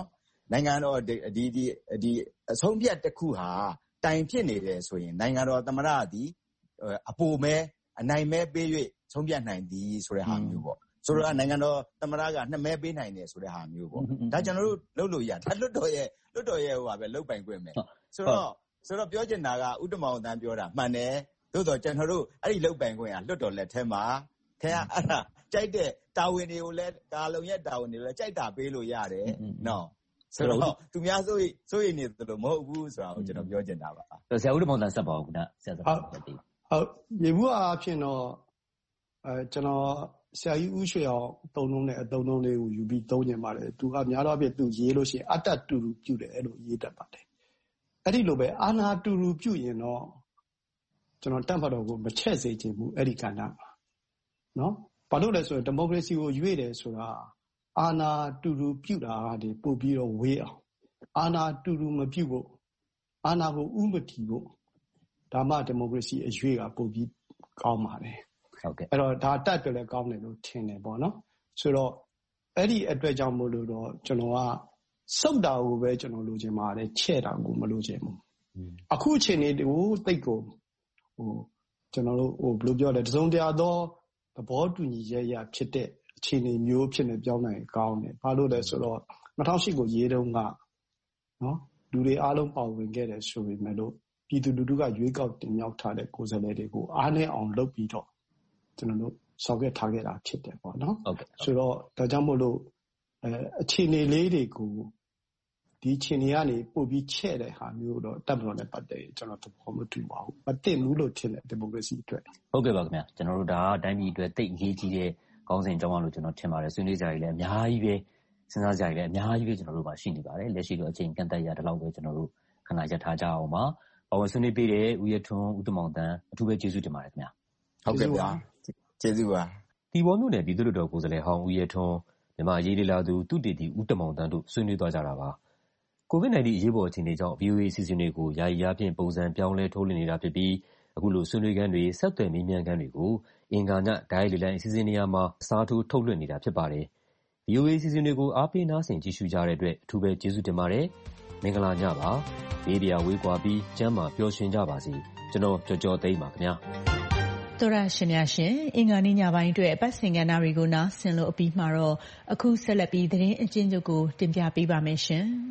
နိုင်ငံတော်ဒီဒီဒီအဆုံးဖြတ်တစ်ခုဟာတိုင်ဖြစ်နေတယ်ဆိုရင်နိုင်ငံတော်သမ္မတသည်အပိုမဲအနိုင်မဲပေး၍ဆုံးဖြတ်နိုင်သည်ဆိုတဲ့ဟာမျိုးပေါ့ဆိုတော့နိုင်ငံတော်သမ္မတကနှစ်မဲပေးနိုင်တယ်ဆိုတဲ့ဟာမျိုးပေါ့ဒါကျွန်တော်တို့လုပ်လို့ရဒါလွတ်တော်ရဲ့လွတ်တော်ရဲ့ဟိုပါပဲလုတ်ပိုင်ခွင့်ပဲဆိုတော့ဆိုတော့ပြောချင်တာကဥတ္တမောင်တန်းပြောတာမှန်တယ်သို့တော့ကျွန်တော်တို့အဲ့ဒီလုတ်ပိုင်ခွင့်ကလွတ်တော်လက်ထဲမှာခင်ဗျာအဲ့ဒါကြိုက်တဲ့တာဝန်တွေကိုလည်းကာလုံရဲ့တာဝန်တွေလည်းကြိုက်တာပေးလို့ရတယ်နော်ဆိုတော့သူများဆိုရင်ဆိုရင်နေတယ်လို့မဟုတ်ဘူးဆိုတာကိုကျွန်တော်ပြောချင်တာပါဆရာဥတ္တမောင်တန်းဆက်ပါဦးခုနဆရာဆက်ပါဟုတ်ဟုတ်ရေဘူးအားဖြင့်တော့အဲကျွန်တော်ဆရာကြီးဦးရွှေအောင်သုံးလုံးနဲ့အသုံးလုံးလေးကိုယူပြီးသုံးညင်ပါတယ်သူကများတော့ပြသူရေးလို့ရှိရင်အတ္တတူတူပြုတယ်အဲ့လိုရေးတတ်ပါတယ်အဲ့ဒီလိုပဲအာနာတူတူပြုရင်တော့ကျွန်တော်တတ်ဖတ်တော်ကိုမချက်စေချင်ဘူးအဲ့ဒီကဏ္ဍမှာနော်ဘာလို့လဲဆိုရင်ဒီမိုကရေစီကိုရွေ့တယ်ဆိုတာအာနာတူတူပြုတာကနေပို့ပြီးတော့ဝေးအောင်အာနာတူတူမပြုဖို့အာနာကိုဥမတီဖို့ဒါမှဒီမိုကရေစီအရွေ့ကပို့ပြီးကောင်းပါတယ်ဟုတ်ကဲ့အဲ့တော့ဒါတတ်တယ်လည်းကောင်းတယ်လို့ထင်တယ်ပေါ့နော်ဆိုတော့အဲ့ဒီအတွက်ကြောင့်မို့လို့တော့ကျွန်တော်ကစုတ်တာကိုပဲကျွန်တော်လိုချင်ပါတယ်ချဲ့တာကိုမလိုချင်ဘူးအခုအချိန်လေးကိုတိတ်ကိုဟိုကျွန်တော်တို့ဟိုဘယ်လိုပြောလဲတစုံတရာသောသဘောတူညီချက်ရဖြစ်တဲ့အခြေအနေမျိုးဖြစ်နေပြောင်းနိုင်ကောင်းတယ်ဘာလို့လဲဆိုတော့၂၀၀၈ကိုရေးတုန်းကနော်လူတွေအားလုံးပါဝင်ခဲ့တယ်ဆိုပေမဲ့လို့ပြည်သူလူထုကရွေးကောက်တင်မြှောက်ထားတဲ့ကိုယ်စားလှယ်တွေကိုအားနဲ့အောင်လုပ်ပြီးတော့ကျွန်တော်တို့ဆောင်ရွက်ထားခဲ့တာဖြစ်တယ်ပေါ့နော်ဟုတ်ကဲ့ဆိုတော့ဒါကြောင့်မို့လို့အဲအခြေအနေလေးတွေကိုဒီအခြေအနေကနေပို့ပြီးချဲ့တဲ့ဟာမျိုးတော့တပ်မတော်နဲ့ပတ်သက်ရင်ကျွန်တော်သဘောမတူပါဘူးမတင်ဘူးလို့ထင်တယ်ဒီမိုကရေစီအတွက်ဟုတ်ကဲ့ပါခင်ဗျာကျွန်တော်တို့ဒါအတိုင်းပြည်အတွက်တိတ်အရေးကြီးတဲ့ခေါင်းစဉ်အကြောင်းအလို့ကျွန်တော်ထင်ပါတယ်ဆွေးနွေးကြရည်လည်းအများကြီးပဲစဉ်းစားကြရည်လည်းအများကြီးပဲကျွန်တော်တို့မှာရှိနေပါတယ်လက်ရှိတော့အချိန်ကန့်သက်ရတဲ့လောက်ပဲကျွန်တော်တို့ခဏရပ်ထားကြအောင်ပါပါဝင်ဆွေးနွေးပေးတဲ့ဦးရထွန်းဦးတမောင်တန်းအထူးပဲကျေးဇူးတင်ပါတယ်ခင်ဗျာဟုတ်ကဲ့ပါကျေးဇူးပါဒီပေါ်မြို့နယ်ပြည်သူ့လွှတ်တော်ကိုယ်စားလှယ်ဟောင်းဦးရထွန်းမြန်မာရေးလေလာသူတုတေတီဦးတမောင်တန်းတို့ဆွေးနွေးသွားကြတာပါကိုဗစ် -19 အရေးပေါ်အခြေအနေကြောင့် ဗွီအိုအေ အစီအစဉ်တွေကိုယာယီအားဖြင့်ပုံစံပြောင်းလဲထုတ်လွှင့်နေတာဖြစ်ပြီးအခုလိုဆွေးနွေးခန်းတွေဆက်သွယ်မေးမြန်းခန်းတွေကိုအင်္ဂါညဒိုင်းလေလိုင်းအစီအစဉ်နေရာမှာအစားထိုးထုတ်လွှင့်နေတာဖြစ်ပါတယ်။ ဗွီအိုအေ အစီအစဉ်တွေကိုအားပေးနားဆင်ကြည့်ရှုကြတဲ့အတွက်အထူးပဲကျေးဇူးတင်ပါတယ်။မင်္ဂလာညပါ။ဘေးပြာဝေးကွာပြီးကျန်းမာပျော်ရွှင်ကြပါစေ။ကျွန်တော်ကျော်ကျော်သိန်းပါခင်ဗျာ။သောရရှင်များရှင်အင်္ဂါနေ့ညပိုင်းအတွက်အပတ်စဉ်ကဏ္ဍတွေကိုနားဆင်လို့အပြီးမှာတော့အခုဆက်လက်ပြီးသတင်းအကျဉ်းချုပ်ကိုတင်ပြပေးပါမယ်ရှင်။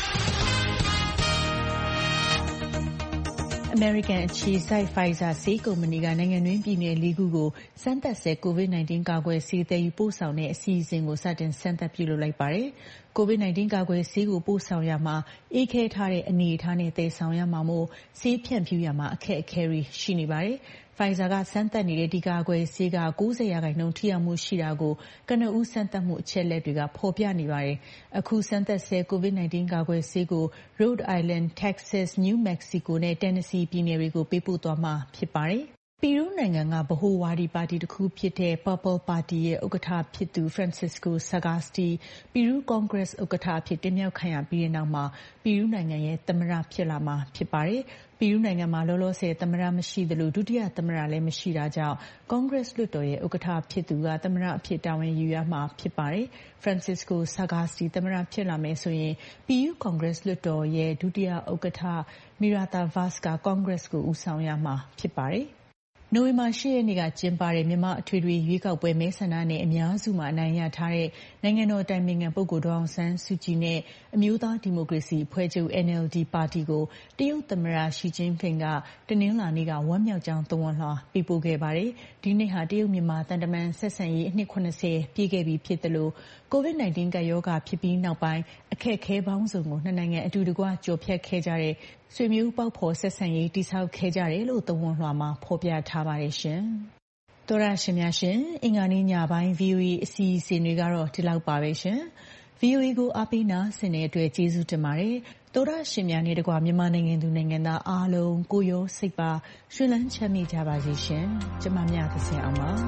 အမေရိကန်အခြေစိုက် Pfizer ဆေးကုမ္ပဏီကနိုင်ငံတွင်းပြည်နယ်လေးခုကိုစမ်းသပ်ဆဲ ကိုဗစ် -19 ကာကွယ်ဆေးသယ်ယူပို့ဆောင်တဲ့အစီအစဉ်ကိုစတင်စမ်းသပ်ပြုလုပ်လိုက်ပါတယ်။ကိုဗစ် -19 ကာကွယ်ဆေးကိုပို့ဆောင်ရမှာအေးခဲထားတဲ့အနေအထားနဲ့သယ်ဆောင်ရမှာမို့ဆေးဖြန့်ဖြူးရမှာအခက်အခဲတွေရှိနေပါတယ်။ Pfizer ကစမ်းသပ်နေတဲ့ဒီကာကွယ်ဆေးက၉၀ရာခိုင်နှုန်းထိရောက်မှုရှိတာကိုကနဦးစမ်းသပ်မှုအချက်လက်တွေကဖော်ပြနေပါတယ်။အခုစမ်းသပ်ဆဲ ကိုဗစ် -19 ကာကွယ်ဆေးကို Rhode Island, Texas, New Mexico နဲ့ Tennessee ပြည်နယ်တွေကိုပေးပို့သွားမှာဖြစ်ပါတယ်။ပီရူးနိုင်ငံကဗဟိုဝါဒီပါတီတစ်ခုဖြစ်တဲ့ Purple Party ရဲ့ဥက္ကဋ္ဌဖြစ်သူ Francisco Sagasti ပီရူးကွန်ဂရက်ဥက္ကဋ္ဌအဖြစ်တင်မြှောက်ခံရပြီးတဲ့နောက်မှာပီရူးနိုင်ငံရဲ့သမ္မတဖြစ်လာမှာဖြစ်ပါတယ်။ပီရူးနိုင်ငံမှာလောလောဆယ်သမ္မတမရှိသလိုဒုတိယသမ္မတလည်းမရှိတာကြောင့်ကွန်ဂရက်လွှတ်တော်ရဲ့ဥက္ကဋ္ဌဖြစ်သူကသမ္မတအဖြစ်တာဝန်ယူရမှာဖြစ်ပါတယ်။ Francisco Sagasti သမ္မတဖြစ်လာမယ်ဆိုရင်ပီရူးကွန်ဂရက်လွှတ်တော်ရဲ့ဒုတိယဥက္ကဋ္ဌ Mirta Vaz ကကွန်ဂရက်ကိုဦးဆောင်ရမှာဖြစ်ပါတယ်။နိုဝင်ဘာ၈ရက်နေ့ကကျင်းပတဲ့မြန်မာအထွေထွေရွေးကောက်ပွဲမဲဆန္ဒနယ်အများစုမှာအနိုင်ရထားတဲ့နိုင်ငံတော်တိုင်ပင်ခံပုဂ္ဂိုလ်ဒေါ်အောင်ဆန်းစုကြည်နဲ့အမျိုးသားဒီမိုကရေစီအဖွဲ့ချုပ် N L D ပါတီကိုတရုတ်သမ္မတရှီကျင်းဖျင်ကတနင်္လာနေ့ကဝမ်းမြောက်ကြောင်းသဝဏ်လွှာပေးပို့ခဲ့ပါတယ်။ဒီနေ့ဟာတရုတ်မြန်မာသံတမန်ဆက်ဆံရေးအနှစ်၇၀ပြည့်ခဲ့ပြီဖြစ်သလိုကိုဗစ် -19 ကပ်ရောဂါဖြစ်ပြီးနောက်ပိုင်းအခက်အခဲပေါင်းစုံကိုနှစ်နိုင်ငံအတူတကွကျော်ဖြတ်ခဲ့ကြတဲ့ဆွေမျိုးပေါက်ဖော်ဆက်ဆံရေးတည်ဆောက်ခဲ့ကြတယ်လို့သဝဏ်လွှာမှာဖော်ပြထားပါတယ်ရှင်။သောရရှင်များရှင်အင်္ဂါနေ့ညပိုင်း ဗွီအိုအေအစီအစဉ်တွေကတော့ဒီလောက်ပါပဲရှင်။ ဗွီအိုအေကိုအားပေးနာဆင်တဲ့အတွက်ကျေးဇူးတင်ပါတယ်။သောရရှင်များနဲ့တကွမြန်မာနိုင်ငံသူနိုင်ငံသားအားလုံးကိုရောစိတ်ပါရှင်လန်းချမ်းမြေ့ကြပါစေရှင်။ကျမမြသစင်အောင်ပါ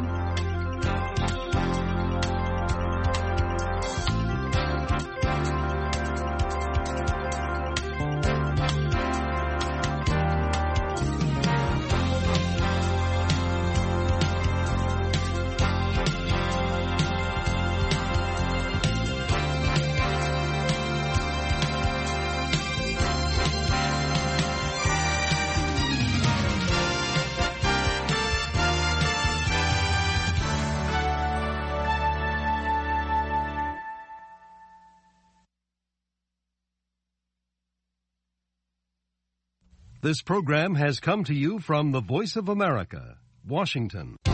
။ This program has come to you from the Voice of America, Washington.